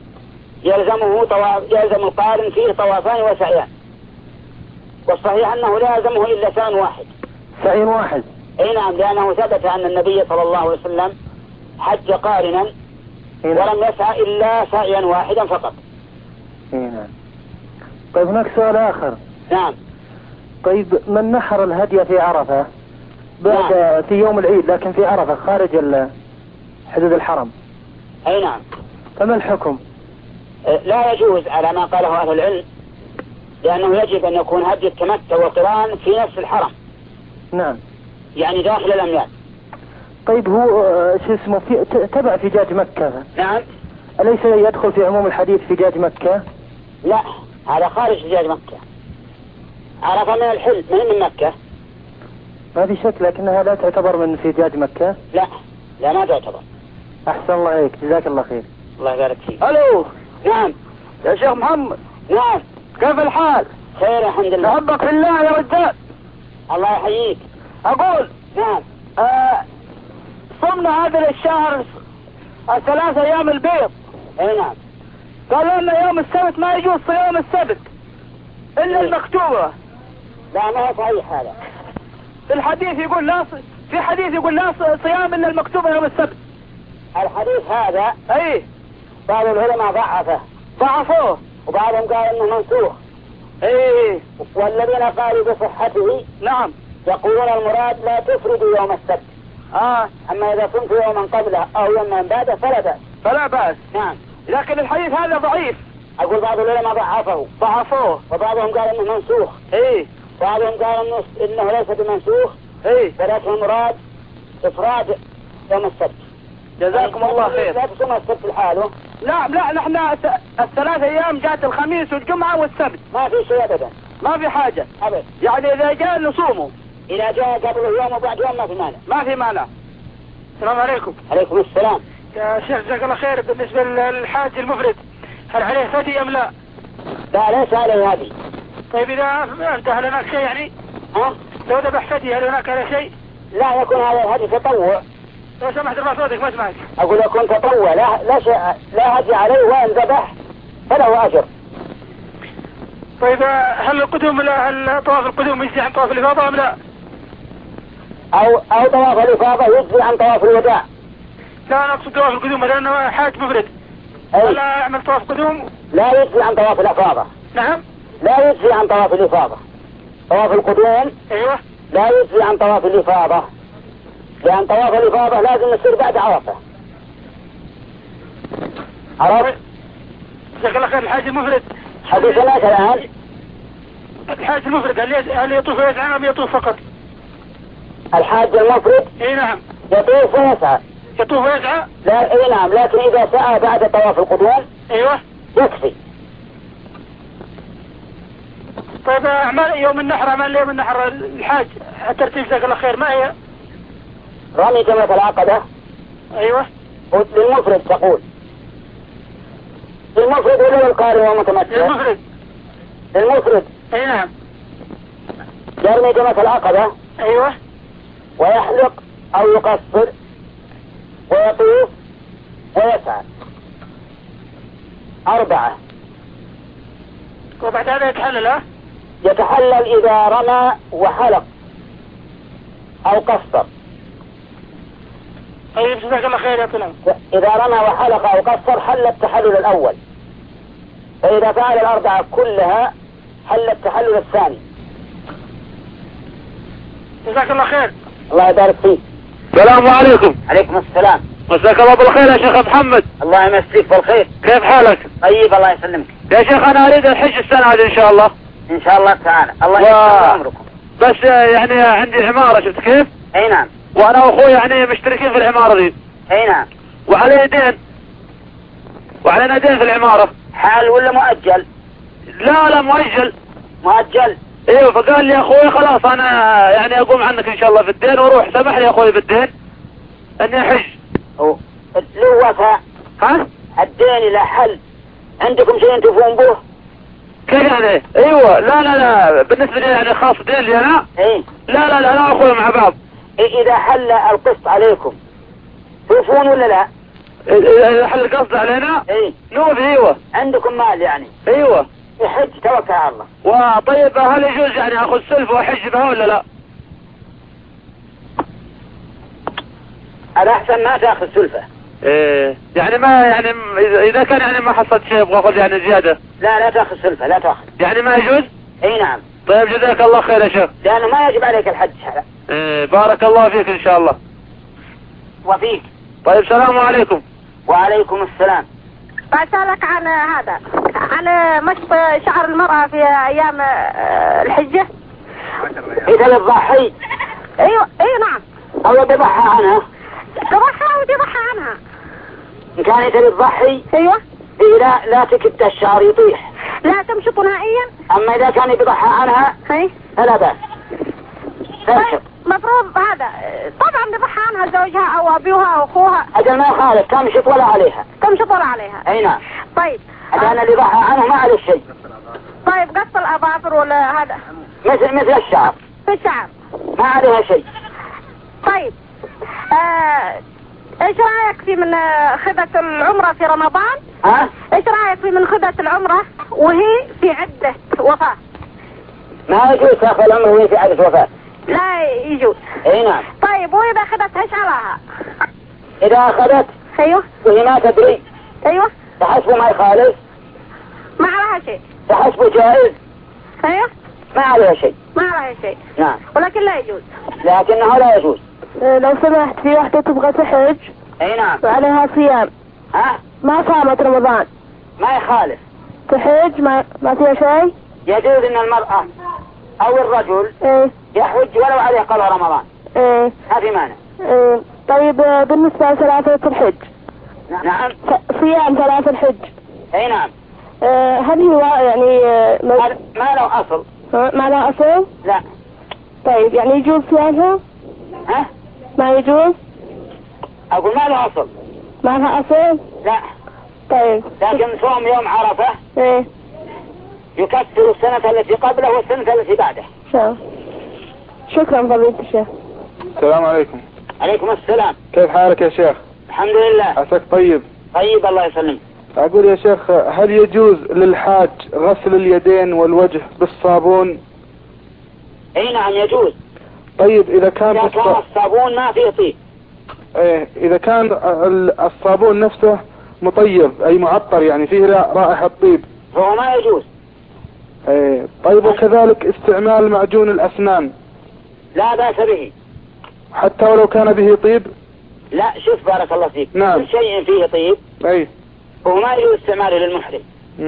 يلزم القارن فيه طوافان وسعيان. والصحيح أنه لا يلزمه إلا سعي واحد. سعي واحد. أي نعم لأنه ثبت أن النبي صلى الله عليه وسلم حج قارنا ولم يسعى إلا سعيا واحدا فقط. نعم. طيب هناك سؤال آخر. نعم. طيب من نحر الهدي في عرفة بعد نعم. في يوم العيد لكن في عرفة خارج حدود الحرم. أي نعم. فما الحكم؟ لا يجوز على ما قاله أهل العلم لأنه يجب أن يكون هدي التمتع والقران في نفس الحرم. نعم. يعني داخل الأميال. طيب هو شو اسمه تبع فجاج مكة. نعم. أليس يدخل في عموم الحديث فجاج مكة؟ لا هذا خارج فجاج مكة. عرفة من الحل من مكة. ما في شك لكنها لا تعتبر من فجاج مكة. لا ما تعتبر. أحسن الله عليك. جزاك الله خير. الله يبارك فيك. ألو. نعم يا شيخ محمد. نعم. كيف الحال؟ خير الحمد لله. أحبك في الله يا رجال. الله يحييك. أقول نعم. صمنا هذا الشهر 3 أيام البيض. اي نعم. قالوا لنا يوم السبت ما يجوز صيام السبت إلا المكتوبة. لا ما هو صحيح هذا. الحديث يقول لا في حديث يقول لا صيام إلا المكتوبة يوم السبت. الحديث هذا أي بعض العلماء ضعفوه وبعضهم قال انه منسوخ. ايه. والذين قالوا بصحته نعم يقولون المراد لا تفردوا يوم السبت. اما اذا صمت يوما قبله او يوما بعده فلا بأس. نعم. لكن الحديث هذا ضعيف. اقول بعض العلماء ضعفوه وبعضهم قال انه منسوخ. ايه. بعضهم قال انه ليس بمنسوخ. ايه. ولكن المراد افراد يوم السبت. جزاكم الله خير. لا تصوم السبت لحاله. لا نحن 3 أيام جاءت الخميس والجمعة والسبت. ما في شيء ابدا. ما في حاجة ابدا. يعني اذا جاء نصومه. اذا جاء قبل يوم وبعد يوم ما في مانع. السلام عليكم. عليكم السلام. يا شيخ جزاك الله خير. بالنسبة للحاج المفرد هل عليه فدية ام لا؟ لا ليس عليه هذه. طيب اذا انتهى هناك شيء يعني لو ذبح فدية هل هناك عليه شيء؟ لا يكون هذا تطوع. لو سمحت ارفع صوتك ما اسمعك. اقول يكون تطوع لا شيء لا هدي عليه وان ذبح فله اجر. طيب هل طواف القدوم يجزي عن طواف الافاضة ام لا؟ او طواف الافاضة يجزي عن طواف الوداع. لا انا اقصد طواف القدوم لانه حاج مفرد. ولا اعمل طواف قدوم؟ لا يجزي عن طواف الافاضة. نعم. لا يجزي عن طواف الافاضة. طواف القدوم ايوه لا يجزي عن طواف الافاضة، لان طواف الافاضة لازم يصير بعد عرفة. عرفت؟ جزاك الله خير. الحاج المفرد حديثنا الان الحاج المفرد هل يطوف ويسعى ام يطوف فقط؟ الحاج المفرد اي نعم يطوف ويسعى. يطوف ويسعى؟ لا اي نعم، لكن اذا سعى بعد طواف القدوم ايوه يكفي. طيب اعمال يوم النحر، اعمال يوم النحر الحاج الترتيب جزاك الله خير ما هي؟ رمي جمرة العقبة. ايوه للمفرد تقول؟ للمفرد ولا للقارئ والمتمتع؟ للمفرد. للمفرد. اي نعم. يرمي جمرة العقبة. ايوه. ويحلق او يقصر ويطوف ويسعى 4. وبعد هذا يتحلل. ها؟ يتحلل اذا رمى وحلق او قصر. طيب جزاك الله خير يا طلال. اذا رمى وحلق او قصر حل التحلل الاول، فاذا فعل ال4 كلها حل التحلل الثاني. جزاك الله خير. الله يبارك فيك. السلام عليكم. عليكم السلام. مساك الله بالخير يا شيخ محمد. الله يمسيك بالخير. كيف حالك؟ طيب الله يسلمك. يا شيخ انا اريد الحج السنة هذه ان شاء الله. ان شاء الله تعالى. الله يسلم عمركم. بس يعني عندي عمارة، شفت كيف؟ اي نعم. وانا واخوي يعني مشتركين في العمارة دي. اي نعم. وعلي دين، وعلينا دين في العمارة. حال ولا مؤجل؟ لا مؤجل. مؤجل. ايوه، فقال لي يا اخوي خلاص انا يعني اقوم عنك ان شاء الله في الدين واروح، سمح لي يا اخوي بالدين اني احج. له وفاء. ها؟ الدين له حل. عندكم شيء تفون به؟ كيف يعني؟ ايوه لا بالنسبة لي يعني خاص دين لي انا. ايه. لا انا اخوي مع بعض. اذا حل القسط عليكم توفون ولا لا؟ اذا حل القسط علينا ايه نوفي. ايوه. عندكم مال يعني؟ ايوه. يحج توكل على الله. وطيب هل يجوز يعني اخذ سلف واحج بها ولا لا؟ الاحسن ما تاخذ سلفة. ايه يعني ما يعني اذا كان يعني ما حصلت شيء ابغى اخذ يعني زيادة. لا تاخذ سلفة، لا تاخذ. يعني ما يجوز؟ اي نعم. طيب جزاك الله خير يا شيخ. لانه ما يجب عليك الحج. ايه بارك الله فيك ان شاء الله. وفيك. طيب السلام عليكم. وعليكم السلام. بسألك عن هذا، عن مشط شعر المرأة في ايام الحجة. اذا للضحي. ايوه نعم. او يذبحها عنها. ذبحها وذبحها عنها. ان كان اذا للضحي. ايوه. لا تكت الشعر يطيح. لا تمشط نهائيا. اما اذا كان يذبحها عنها فلا بأس. تمشط. مفروض هذا طبعا ذبحها عنها زوجها او ابيها او اخوها. اجل ما يخالف، تمشط ولا عليها. تمشط ولا عليها. اي نعم. طيب انا اللي ضحى عنه ما عليه شيء. طيب قص الاظافر ولا هذا مثل الشعر. في الشعر ما عليها شيء. طيب ايش رايك في من خدة العمرة في رمضان؟ ايش رايك في من خدة العمرة وهي في عدة وفاة؟ ما يجوز تاخذ العمرة وهي في عدة وفاة. لا يجوز. اي نعم. طيب واذا اخذتها ايش عليها؟ اذا اخذت ايوه وهي ما تدري. ايوه. تحسبه ما يخالف. ما عليها شيء. تحسبه جائز. ايوه. ما عليها شيء. ما عليها شيء. نعم. ولكن لا يجوز. لكنه لا يجوز. لو سمحت، في واحدة تبغى تحج. اي نعم. وعليها صيام. ما صامت رمضان. ما يخالف. تحج ما فيها شيء. يجوز ان المرأة او الرجل يحج ولو عليه قضاء رمضان. ما في مانع. طيب بالنسبة لثلاثة الحج. نعم. صيام 3 الحج. اي نعم. هل هو يعني ما له اصل. ما له اصل؟ لا. طيب يعني يجوز صيامها؟ ما يجوز؟ اقول ما له اصل. ما لها اصل؟ لا. طيب لكن صوم يوم عرفة يكفر السنة التي قبله والسنة التي بعده. شكرا فضيلة الشيخ. السلام عليكم. عليكم السلام. كيف حالك يا شيخ؟ الحمد لله. عساك طيب. طيب الله يسلمك. أقول يا شيخ، هل يجوز للحاج غسل اليدين والوجه بالصابون؟ اي نعم يجوز. طيب إذا كان الصابون ما فيه طيب. اذا كان الصابون نفسه مطيب اي معطر يعني فيه رائحة طيب فهو ما يجوز. طيب وكذلك استعمال معجون الاسنان لا بأس به حتى ولو كان به طيب؟ لا شوف بارك الله فيك، نعم. كل شيء فيه طيب وهو ما يجوز استعماله للمحرم.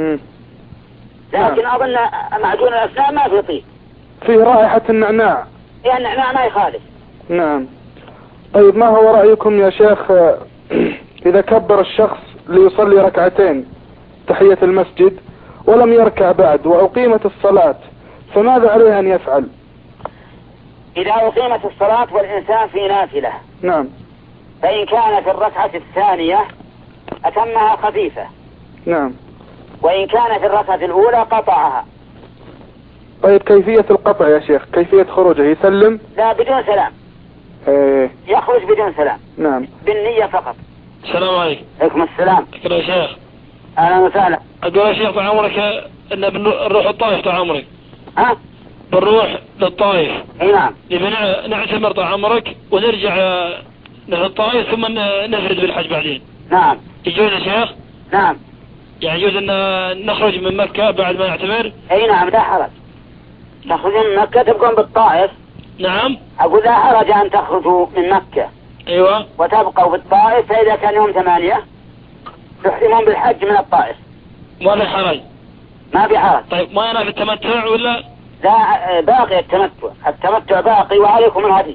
لكن أظن معجون الأسنان ما فيه طيب، فيه رائحة النعناع. يعني النعناع ما يخالف. نعم. طيب ما هو رأيكم يا شيخ إذا كبر الشخص ليصلي ركعتين تحية المسجد ولم يركع بعد وأقيمت الصلاة، فماذا عليه أن يفعل؟ إذا أقيمت الصلاة والإنسان في نافلة، نعم، فإن كان في الركعة الثانية أتمها خفيفة، نعم، وإن كان في الركعة الأولى قطعها. طيب كيفية القطع يا شيخ؟ كيفية خروجه؟ يسلم؟ لا بدون سلام. يخرج بدون سلام. نعم، بالنية فقط. السلام عليكم. عليكم السلام. شكرا يا شيخ. أهلا وسهلا. أقول يا شيخ طال عمرك إن بنروح الطائف طال عمرك. ها؟ بنروح للطائف. اي نعم. نبي نعتمر طال عمرك ونرجع للطائف ثم نفرد بالحج بعدين. نعم. يجوز يا شيخ؟ نعم. يعني يجوز أن نخرج من مكة بعد ما نعتمر؟ اي نعم لا حرج. تخرجون من مكة تبقون بالطائف. نعم. أقول لا حرج أن تخرجوا من مكة. أيوة. وتبقوا بالطائف، فإذا كان يوم 8 تحرمون بالحج من الطائف. ما في حرج. ما في حرج. طيب ما أنا في التمتع ولا؟ لا باقي التمتع باقي وعليكم الهدي.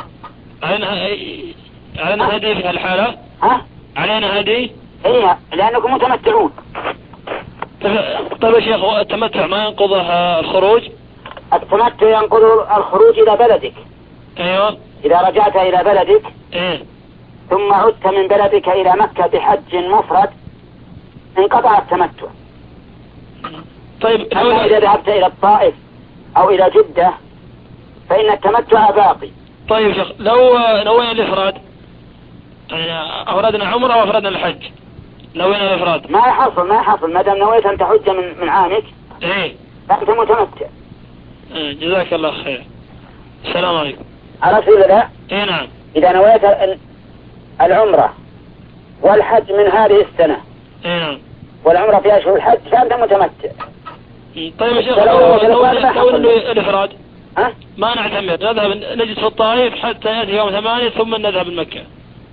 علينا هدي في هالحالة؟ ها؟ علينا هدي؟ ايه لأنكم متمتعون. طيب يا شيخ التمتع ما ينقضه الخروج؟ التمتع ينقض الخروج إلى بلدك. ايوه. إذا رجعت إلى بلدك ثم عدت من بلدك إلى مكة بحج مفرد انقطع التمتع. طيب أما إذا ذهبت إلى الطائف أو إلى جدة فإن التمتع باقي. طيب شيخ لو نوينا الإفراد أفردنا عمره وأفردنا الحج، نوينا الإفراد ما يحصل ما دام نويت أن تحج من عامك فأنت متمتع. جزاك الله خير. السلام عليكم. عرفت ولا لا؟ نعم. إذا نويت العمرة والحج من هذه السنة نعم والعمرة في أشهر الحج فأنت متمتع. طيب يا شيخ لو الإفراد ما نعتمر نذهب نجلس في الطائف حتى يأتي يوم 8 ثم نذهب لمكة.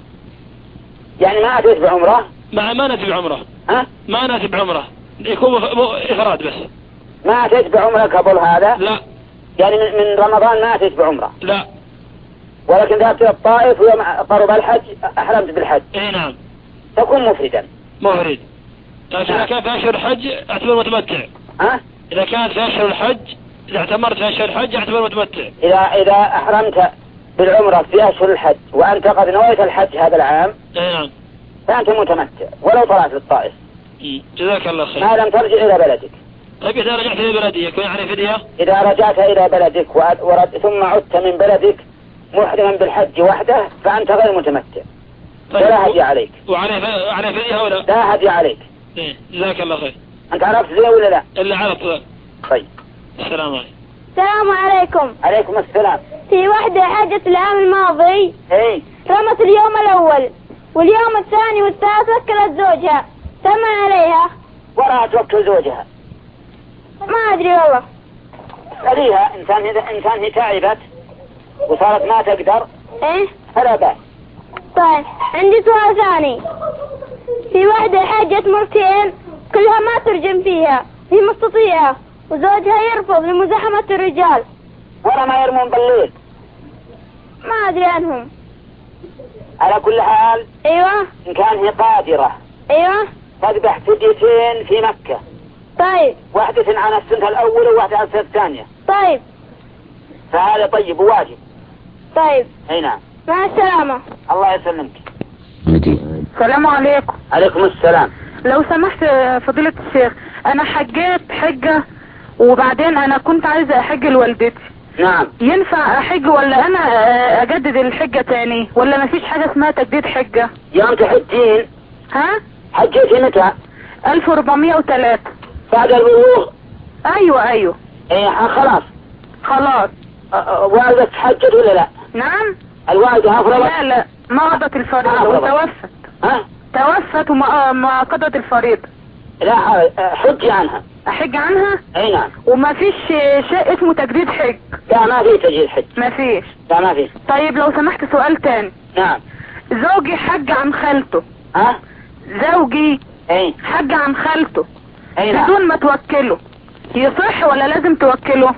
يعني ما أتيت بعمرة؟ ما نأتي بعمرة. ما نأتي بعمرة، يكون إفراد بس. ما أتيت بعمرة قبل هذا؟ لا. يعني من رمضان ما أتيت بعمرة؟ لا. ولكن ذهبت إلى الطائف ويوم قرب الحج أحرمت بالحج. نعم. تكون مفردا. مفرد. إذا كان في أشهر الحج أعتبر متمتع. إذا كانت في أشهر الحج، إذا اعتمرت في أشهر الحج أعتبر متمتع. إذا أحرمت بالعمرة في أشهر الحج وأنت قد نويت الحج هذا العام نعم فأنت متمتع ولو طلعت للطائف. جزاك الله خير. ما لم ترجع إلى بلدك. طيب إذا رجعت إلى بلدي يكون يعني فدية؟ إذا رجعت إلى بلدك ثم عدت من بلدك محرما بالحج وحده فأنت غير متمتع. طيب. ولا هدي عليك. وعليه فدية ولا؟ لا هدي عليك. جزاك الله خير. أنت عرفت زي ولا لا؟ إلا عرفت. طيب. السلام عليكم. السلام عليكم. عليكم السلام. في وحدة حجت العام الماضي رمت اليوم الأول واليوم الثاني والثالث وكلت زوجها، تم عليها؟ وراها توكل زوجها. ما أدري والله. سأليها إنسان هي تعبت وصارت ما تقدر فلا بأس. طيب عندي سؤال ثاني. في وحدة حجت مرتين كلها ما ترجم فيها، هي مستطيعة وزوجها يرفض لمزاحمة الرجال. ورا ما يرمون بالليل. ما أدري عنهم. على كل حال أيوة إن كان هي قادرة تذبح فديتين في مكة. طيب. واحدة عن السنة الأولى وواحدة عن السنة الثانية. طيب. فهذا طيب وواجب. طيب. أي نعم. مع السلامة. الله يسلمك. السلام عليكم. عليكم السلام. لو سمحت فضيلة الشيخ، أنا حجيت حجة وبعدين أنا كنت عايزة أحج لوالدتي. نعم. ينفع أحج ولا أنا أجدد الحجة تاني ولا ما فيش حاجة اسمها تجديد حجة؟ يوم تحجين. حجيتي متى؟ 1403 بعد البلوغ. أيوة. خلاص. خلاص. والدك حجت ولا لا؟ نعم. الوالدة أفرضت؟ لا ما قضت الفريضة وتوفت. توفت وما قضت الفريضة. لا حج عنها. احج عنها؟ اي نعم. وما فيش شيء اسمه تجديد حج؟ لا ما في تجديد حج. ما فيش. لا ما في. طيب لو سمحت سؤال تاني. نعم. زوجي حج عن خالته. زوجي حج عن خالته بدون ما توكله، يصح ولا لازم توكله؟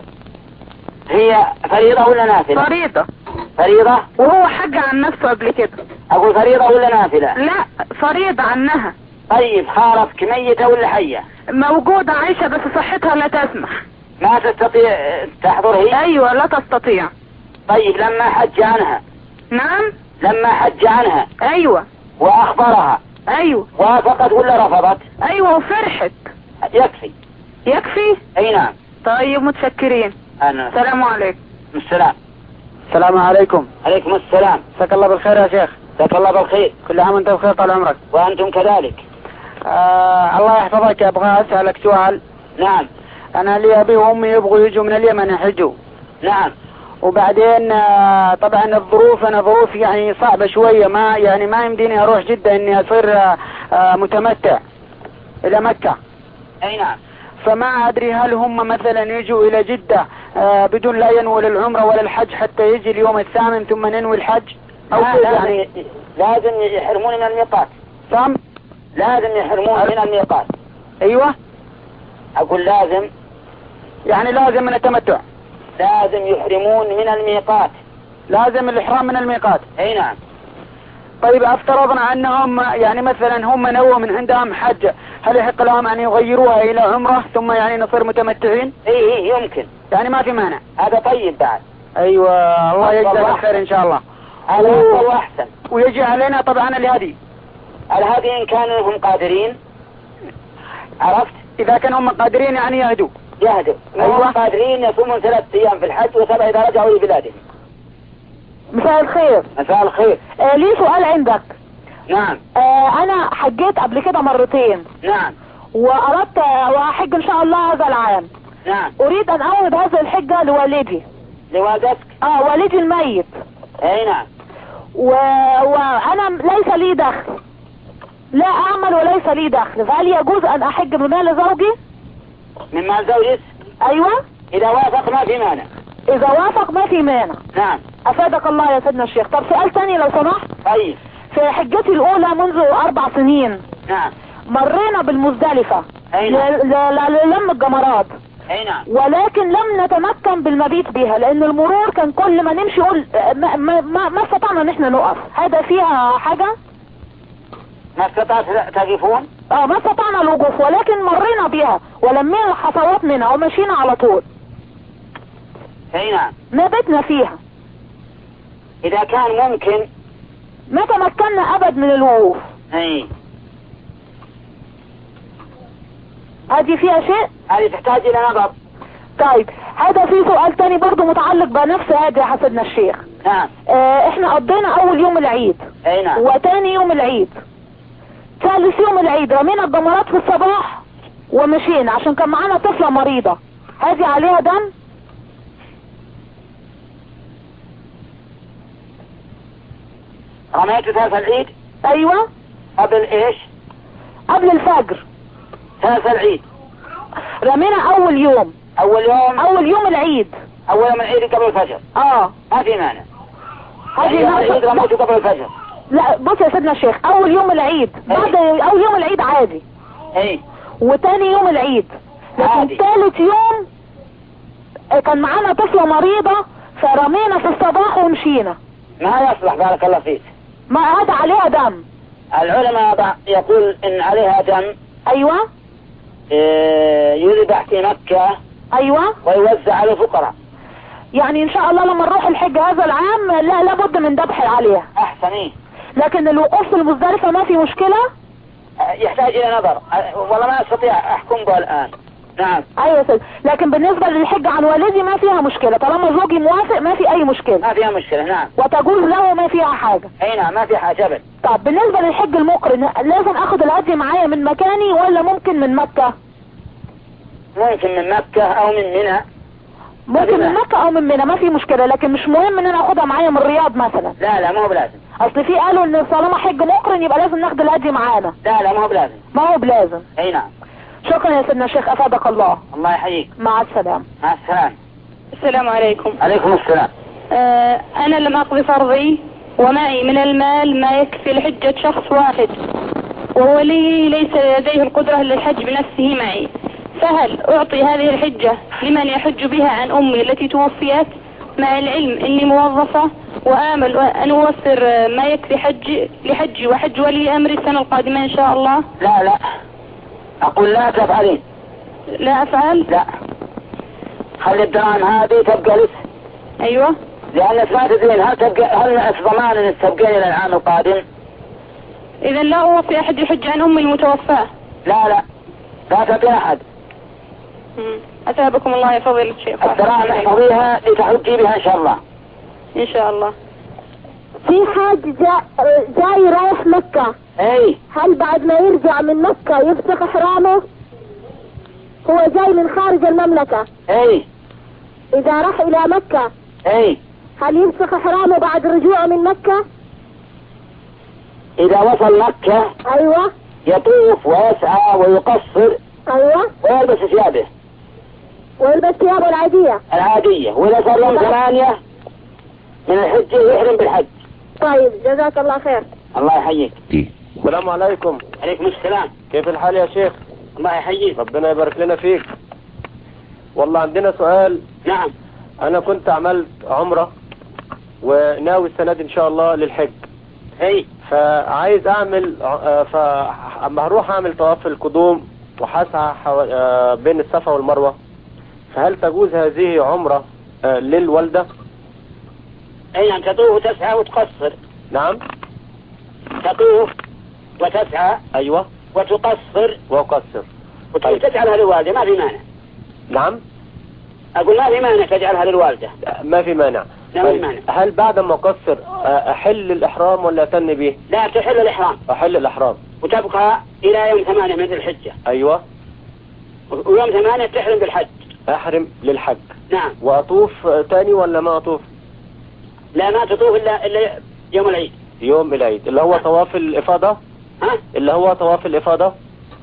هي فريضة ولا نافلة؟ فريضة. فريضة؟ وهو حج عن نفسه قبل كده. اقول فريضة ولا نافلة؟ لا فريضة عنها. طيب خالتك ميتة ولا حية؟ موجودة عايشة بس صحتها لا تسمح. ما تستطيع تحضر هي؟ ايوه لا تستطيع. طيب لما حج عنها. نعم. لما حج عنها. ايوه. واخبرها. ايوه. وافقت ولا رفضت؟ ايوه وفرحت. يكفي. يكفي؟ اي نعم. طيب متشكرين. السلام عليكم. السلام. السلام عليكم. عليكم السلام. جزاك الله بالخير يا شيخ. جزاك الله بالخير. كل عام وانت بخير طال عمرك. وانتم كذلك. الله يحفظك. ابغى اسألك سؤال. نعم. انا لي ابي وامي يبغوا يجوا من اليمن يحجوا. نعم. وبعدين طبعا الظروف انا ظروف يعني صعبة شوية، ما يمديني اروح جدة اني اصير متمتع الى مكة. اي نعم. فما ادري هل هم مثلا يجوا الى جدة بدون لا ينوي للعمرة ولا الحج حتى يجي اليوم الثامن ثم ننوي الحج او يعني لازم يحرمون من الميقات. سام لازم يحرمون من الميقات. ايوه اقول لازم يعني لازم من التمتع. لازم يحرمون من الميقات. لازم الإحرام من الميقات. اي نعم. طيب افترضنا انهم يعني مثلا هم نووا من عندهم حج، هل يحق لهم ان يغيروها الى عمرة ثم يعني نصير متمتعين؟ اي يمكن. يعني ما في مانع. هذا طيب بعد. ايوه الله يجزاك الخير ان شاء الله. هذا هو احسن. ويجي علينا طبعا الهدي. الهدي ان كانوا هم قادرين. عرفت؟ اذا كانوا هم قادرين يعني يهدوا. أيوة. قادرين يصومون 3 أيام في الحج و7 إذا رجعوا لبلادهم. مساء الخير. مساء الخير. لي سؤال عندك. نعم. أنا حجيت قبل كده مرتين. نعم. وأردت وأحج إن شاء الله هذا العام. نعم. أريد أن أعود هذه الحجة لوالدي. لوالدتك؟ والدي الميت. أي نعم. وأنا ليس لي دخل، لا أعمل وليس لي دخل، فهل يجوز أن أحج بمال زوجي؟ من مال زوجك؟ ايوه. اذا وافق ما في مانع. اذا وافق ما في مانع. نعم. افادك الله يا سيدنا الشيخ. طب سؤال ثاني لو سمحت. طيب. في حجتي الاولى منذ 4 سنين. نعم. مرينا بالمزدلفة. اي نعم. للم الجمرات. اي نعم. ولكن لم نتمكن بالمبيت بها لان المرور كان كل ما نمشي يقول ما استطعنا ان احنا نقف. هذا فيها حاجة؟ ما استطعت تقفون؟ ما استطعنا الوقوف ولكن مرينا بها ولمينا الحصوات منها ومشينا على طول. اي نعم. ما بتنا فيها. اذا كان ممكن ما تمكنا ابد من الوقوف. اي. هذه فيها شيء؟ هذه تحتاج الى نظر. طيب هذا في سؤال تاني برضو متعلق بنفس هذا يا حسدنا الشيخ. نعم. احنا قضينا اول يوم العيد. اي نعم. وتاني يوم العيد. ثالث يوم العيد رمينا الجمرات في الصباح ومشينا عشان كان معانا طفلة مريضة. هذه عليها دم؟ رميتوا ثالث العيد؟ ايوه. قبل ايش؟ قبل الفجر. ثالث العيد رمينا اول يوم. اول يوم العيد. اول يوم العيد قبل الفجر. ما في مانع. هذه العيد رميتوا قبل الفجر. لا بص يا سيدنا الشيخ، اول يوم العيد بعد اول يوم العيد عادي. وتاني يوم العيد. لكن ثالث يوم كان معانا طفلة مريضة فرمينا في الصباح ومشينا. ما يصلح بارك الله فيك. ما هذا عليها دم. العلماء يقول ان عليها دم. ايوه. يذبح في مكة. ايوه. ويوزع على الفقراء. يعني ان شاء الله لما نروح الحج هذا العام لابد من ذبح عليها. احسن. لكن الوقوف في المزدلفة ما في مشكلة؟ يحتاج الى نظر، والله ما استطيع احكم به الان. نعم. ايوه سيد. لكن بالنسبة للحج عن والدي ما فيها مشكلة، طالما زوجي موافق ما في اي مشكلة. ما فيها مشكلة. نعم. وتجوز له ما فيها حاجة. اي نعم ما في حاجة ابدا. طب بالنسبة للحج المقرن لازم اخد الهدي معايا من مكاني ولا ممكن من مكة؟ ممكن من مكة او من منى. ممكن من مكة او من منى ما في مشكلة، لكن مش مهم ان انا اخدها معايا من الرياض مثلا. لا مو بلازم. اصل في قالوا ان طالما حج مقرن يبقى لازم ناخد الهدي معانا. لا لا ما هو بلازم. ما هو بلازم. اي نعم. شكرا يا سيدنا الشيخ افادك الله. الله يحييك. مع السلامة. مع السلامة. السلام عليكم. عليكم السلام. انا لم اقضي فرضي ومعي من المال ما يكفي لحجة شخص واحد وولي ليس لديه القدرة للحج بنفسه معي، فهل اعطي هذه الحجة لمن يحج بها عن امي التي توفيت، مع العلم اني موظفة وامل ان اوفر ما يكفي لحجي وحج ولي امري السنة القادمة ان شاء الله؟ لا لا اقول لا تفعلين. لا افعل؟ لا، خلي الدراهم هذه تبقى لك. ايوه. لانك ما تدرين هل نعس ضمان انك تبقين الى العام القادم؟ اذا لا اوصي احد يحج عن امي المتوفاة. لا لا لا تعطي احد. اثابكم الله يا فضيلة الشيخ. الدراهم احفظيها لتحجي بها ان شاء الله. ان شاء الله. في حاج جاي رايح مكة. اي. هل بعد ما يرجع من مكة يفسخ احرامه؟ هو جاي من خارج المملكة. اي. اذا راح الى مكة. اي. هل يفسخ احرامه بعد رجوعه من مكة؟ اذا وصل مكة. ايوه. يطوف ويسعى ويقصر. ايوه. ويلبس ثيابه. ويلبس ثيابه العادية. واذا صار يوم 8 من الحجة يحرم بالحج. طيب جزاك الله خير. الله يحييك. السلام عليكم. عليكم السلام. كيف الحال يا شيخ؟ الله يحييك. ربنا يبارك لنا فيك. والله عندنا سؤال. نعم. انا كنت عملت عمرة وناوي السنة دي ان شاء الله للحج. اي. فعايز اعمل اما هروح اعمل طواف القدوم وحسعى بين الصفا والمروة، فهل تجوز هذه عمرة للوالدة؟ اي نعم، تطوف وتسعى وتقصر. نعم. تطوف وتسعى. ايوه. وتقصر. واقصر. وتجعلها للوالدة، ما في مانع. نعم. اقول ما في مانع تجعلها للوالدة. ما في مانع. لا ما في مانع. هل بعد ما اقصر احل الاحرام ولا اتن به؟ لا، تحل الاحرام. احل الاحرام. وتبقى الى يوم 8 من ذي الحجة. ايوه. ويوم 8 تحرم بالحج. احرم للحج. نعم. واطوف تاني ولا ما اطوف؟ لا، ما تطوف الا يوم العيد. يوم العيد اللي هو طواف الافاضة. ها؟ اللي هو طواف الافاضة.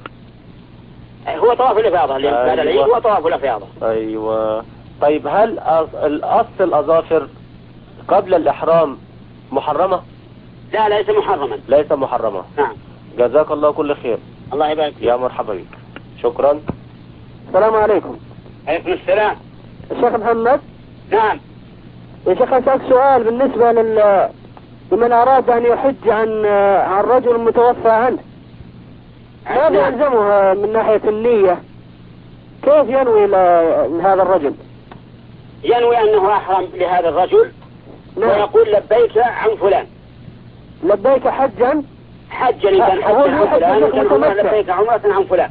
هو طواف الافاضة اللي بعد العيد هو طواف الافاضة. ايوه. طيب هل القص الاظافر قبل الاحرام محرمة؟ لا، ليس محرما. ليس محرمة. نعم. جزاك الله كل خير. الله يبارك. يا مرحبا بك. شكرا. السلام عليكم. عليكم السلام. الشيخ محمد. نعم. يا شيخ أسألك سؤال بالنسبة لمن أراد أن يحج عن رجل متوفى عنه، ماذا يلزمه من ناحية النية؟ كيف ينوي لهذا الرجل؟ ينوي أنه أحرم لهذا الرجل. نعم. ويقول لبيك عن فلان. لبيك حجا. حجا إن كان حجا عن فلان، لبيك عمرة عن فلان.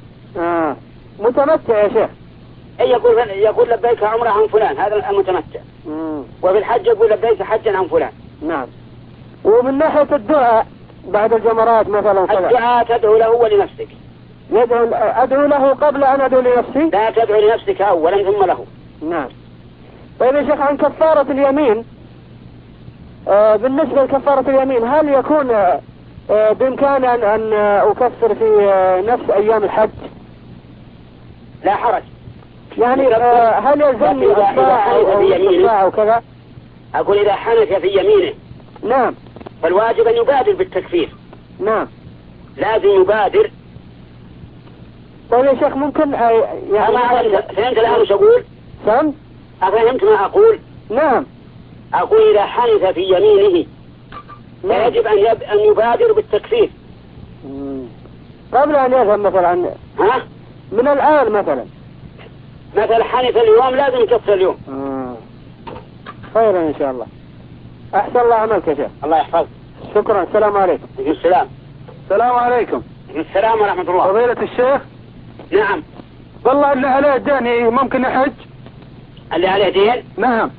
متمتع يا شيخ. اي يقول لبيك عمرة عن فلان، هذا المتمتع. وفي الحج يقول لبيك حجا عن فلان. نعم. ومن ناحية الدعاء بعد الجمرات مثلا الدعاء تدعو له ولنفسك. أدعو له قبل أن أدعو لنفسي؟ لا، تدعو لنفسك أولا ثم له. نعم. طيب يا شيخ عن كفارة اليمين، بالنسبة لكفارة اليمين هل يكون بإمكاني أن أكفر في نفس أيام الحج؟ لا حرج. يعني هل يلزمني إصباع أو كذا؟ أقول إذا حنث في يمينه. نعم. فالواجب أن يبادر بالتكفير. نعم. لازم يبادر. طيب يا شيخ ممكن يعني فهمت الآن وش أقول؟ فهمت؟ أفهمت ما أقول؟ نعم. أقول إذا حنث في يمينه فيجب أن يبادر بالتكفير قبل أن يذهب مثلا. ها؟ من الآن مثلا حنث اليوم لازم يكفر اليوم. خيرا إن شاء الله. أحسن الله عملك يا شيخ. الله يحفظك. شكرا. السلام عليكم. السلام. السلام عليكم. السلام ورحمة الله. فضيلة الشيخ. نعم. والله اللي عليه دين ممكن يحج. اللي عليه دين؟ نعم.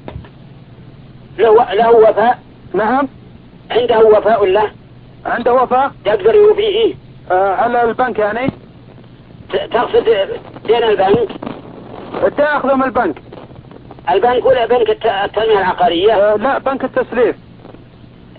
له وفاء. نعم. عنده وفاء له. عنده وفاء. يقدر يوفيه. على البنك يعني. تقصد دين البنك؟ تأخذه من البنك. البنك ولا بنك التنمية العقارية؟ لا، بنك التسليف.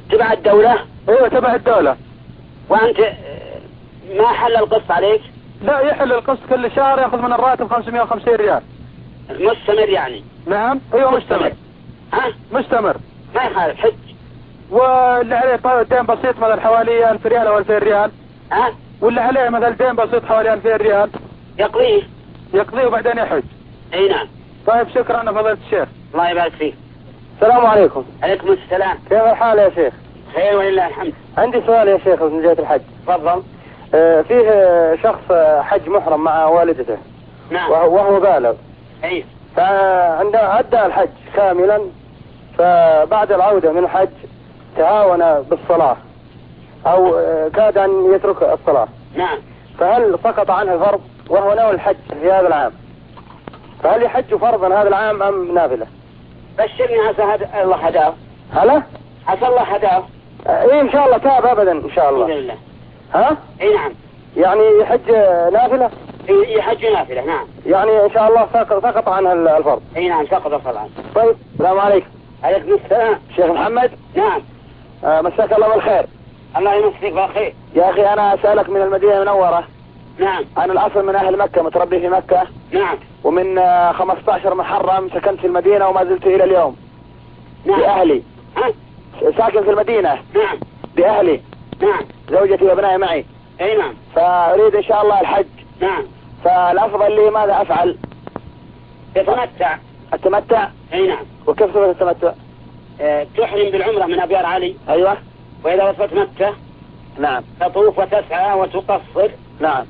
تبع الدولة؟ ايوه تبع الدولة. وانت ما حل القسط عليك؟ لا يحل القسط كل شهر، ياخذ من الراتب 550 ريال. مستمر يعني؟ نعم ايوه مستمر. ها؟ مستمر ما يخالف حج. واللي عليه دين بسيط مثلا حوالي 1000 ريال او 2000 ريال. ها؟ واللي عليه مثلا دين بسيط حوالي 2000 ريال يقضيه وبعدين يحج. اي نعم. طيب شكرا فضيلة الشيخ. الله يبارك فيك. السلام عليكم. عليكم السلام. كيف الحال يا شيخ؟ خير ولله الحمد. عندي سؤال يا شيخ من جهة الحج. تفضل. فيه شخص حج محرم مع والدته. نعم. وهو بالغ. اي. فعندما أدى الحج كاملا، فبعد العودة من الحج تهاون بالصلاة أو كاد أن يترك الصلاة. نعم. فهل سقط عنه الفرض وهو ناوي الحج في هذا العام؟ فهل يحج فرضا هذا العام أم نافلة؟ بشرني عسى الله هداه. هلا؟ عسى الله هداه. ايه ان شاء الله تاب ابدا ان شاء الله. الحمد لله. ها؟ اي نعم. يعني يحج نافلة؟ يحج نافلة نعم. يعني ان شاء الله سقط عنها الفرض. اي نعم سقط الصلاة. طيب السلام عليكم. عليكم السلام. شيخ محمد. نعم. مساك الله بالخير. الله يمسك بالخير. يا اخي انا اسألك من المدينة المنورة. نعم. انا الاصل من اهل مكة، متربي في مكة. نعم. ومن 15 محرم سكنت في المدينة وما زلت الى اليوم. نعم. بأهلي. ها؟ ساكن في المدينة. نعم. بأهلي. نعم. زوجتي وابنائي معي. اي نعم. فاريد ان شاء الله الحج. نعم. فالافضل لي ماذا افعل؟ يتمتع. التمتع؟ اي نعم. وكيف صفة التمتع؟ تحرم بالعمرة من ابيار علي. ايوه. واذا وصلت مكة. نعم. تطوف وتسعى وتقصر. نعم.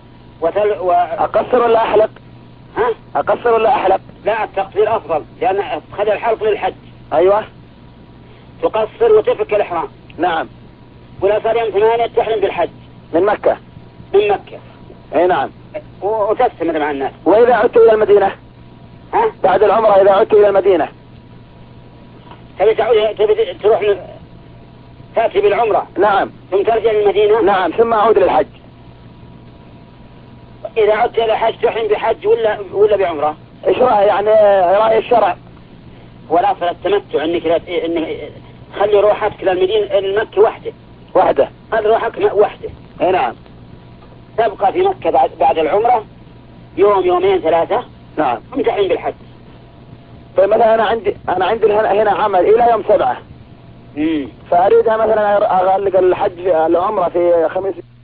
اقصر ولا احلق؟ ها؟ اقصر ولا احلق؟ لا التقصير افضل لان خذ الحلق للحج. ايوه. تقصر وتفك الاحرام. نعم. ولا صار يوم 8 تحرم بالحج. من مكة. من مكة. اي نعم. وتستمر مع الناس. واذا عدت الى المدينة؟ ها؟ بعد العمرة اذا عدت الى المدينة. تبي تروح تأتي بالعمرة. نعم. ثم ترجع للمدينة. نعم ثم اعود للحج. اذا عدت الى الحج تحرم بحج ولا بعمرة؟ ايش رأي يعني رأي الشرع؟ ولا صلاة التمتع انك خلي روحك للمدينة المكة وحده. خلي روحك وحده. اي نعم. تبقى في مكة بعد العمرة يوم يومين 3. نعم. ثم تحرم بالحج. طيب مثلا انا عندي هنا عمل الى يوم 7. فاريدها مثلا اغلق الحج العمرة في 5.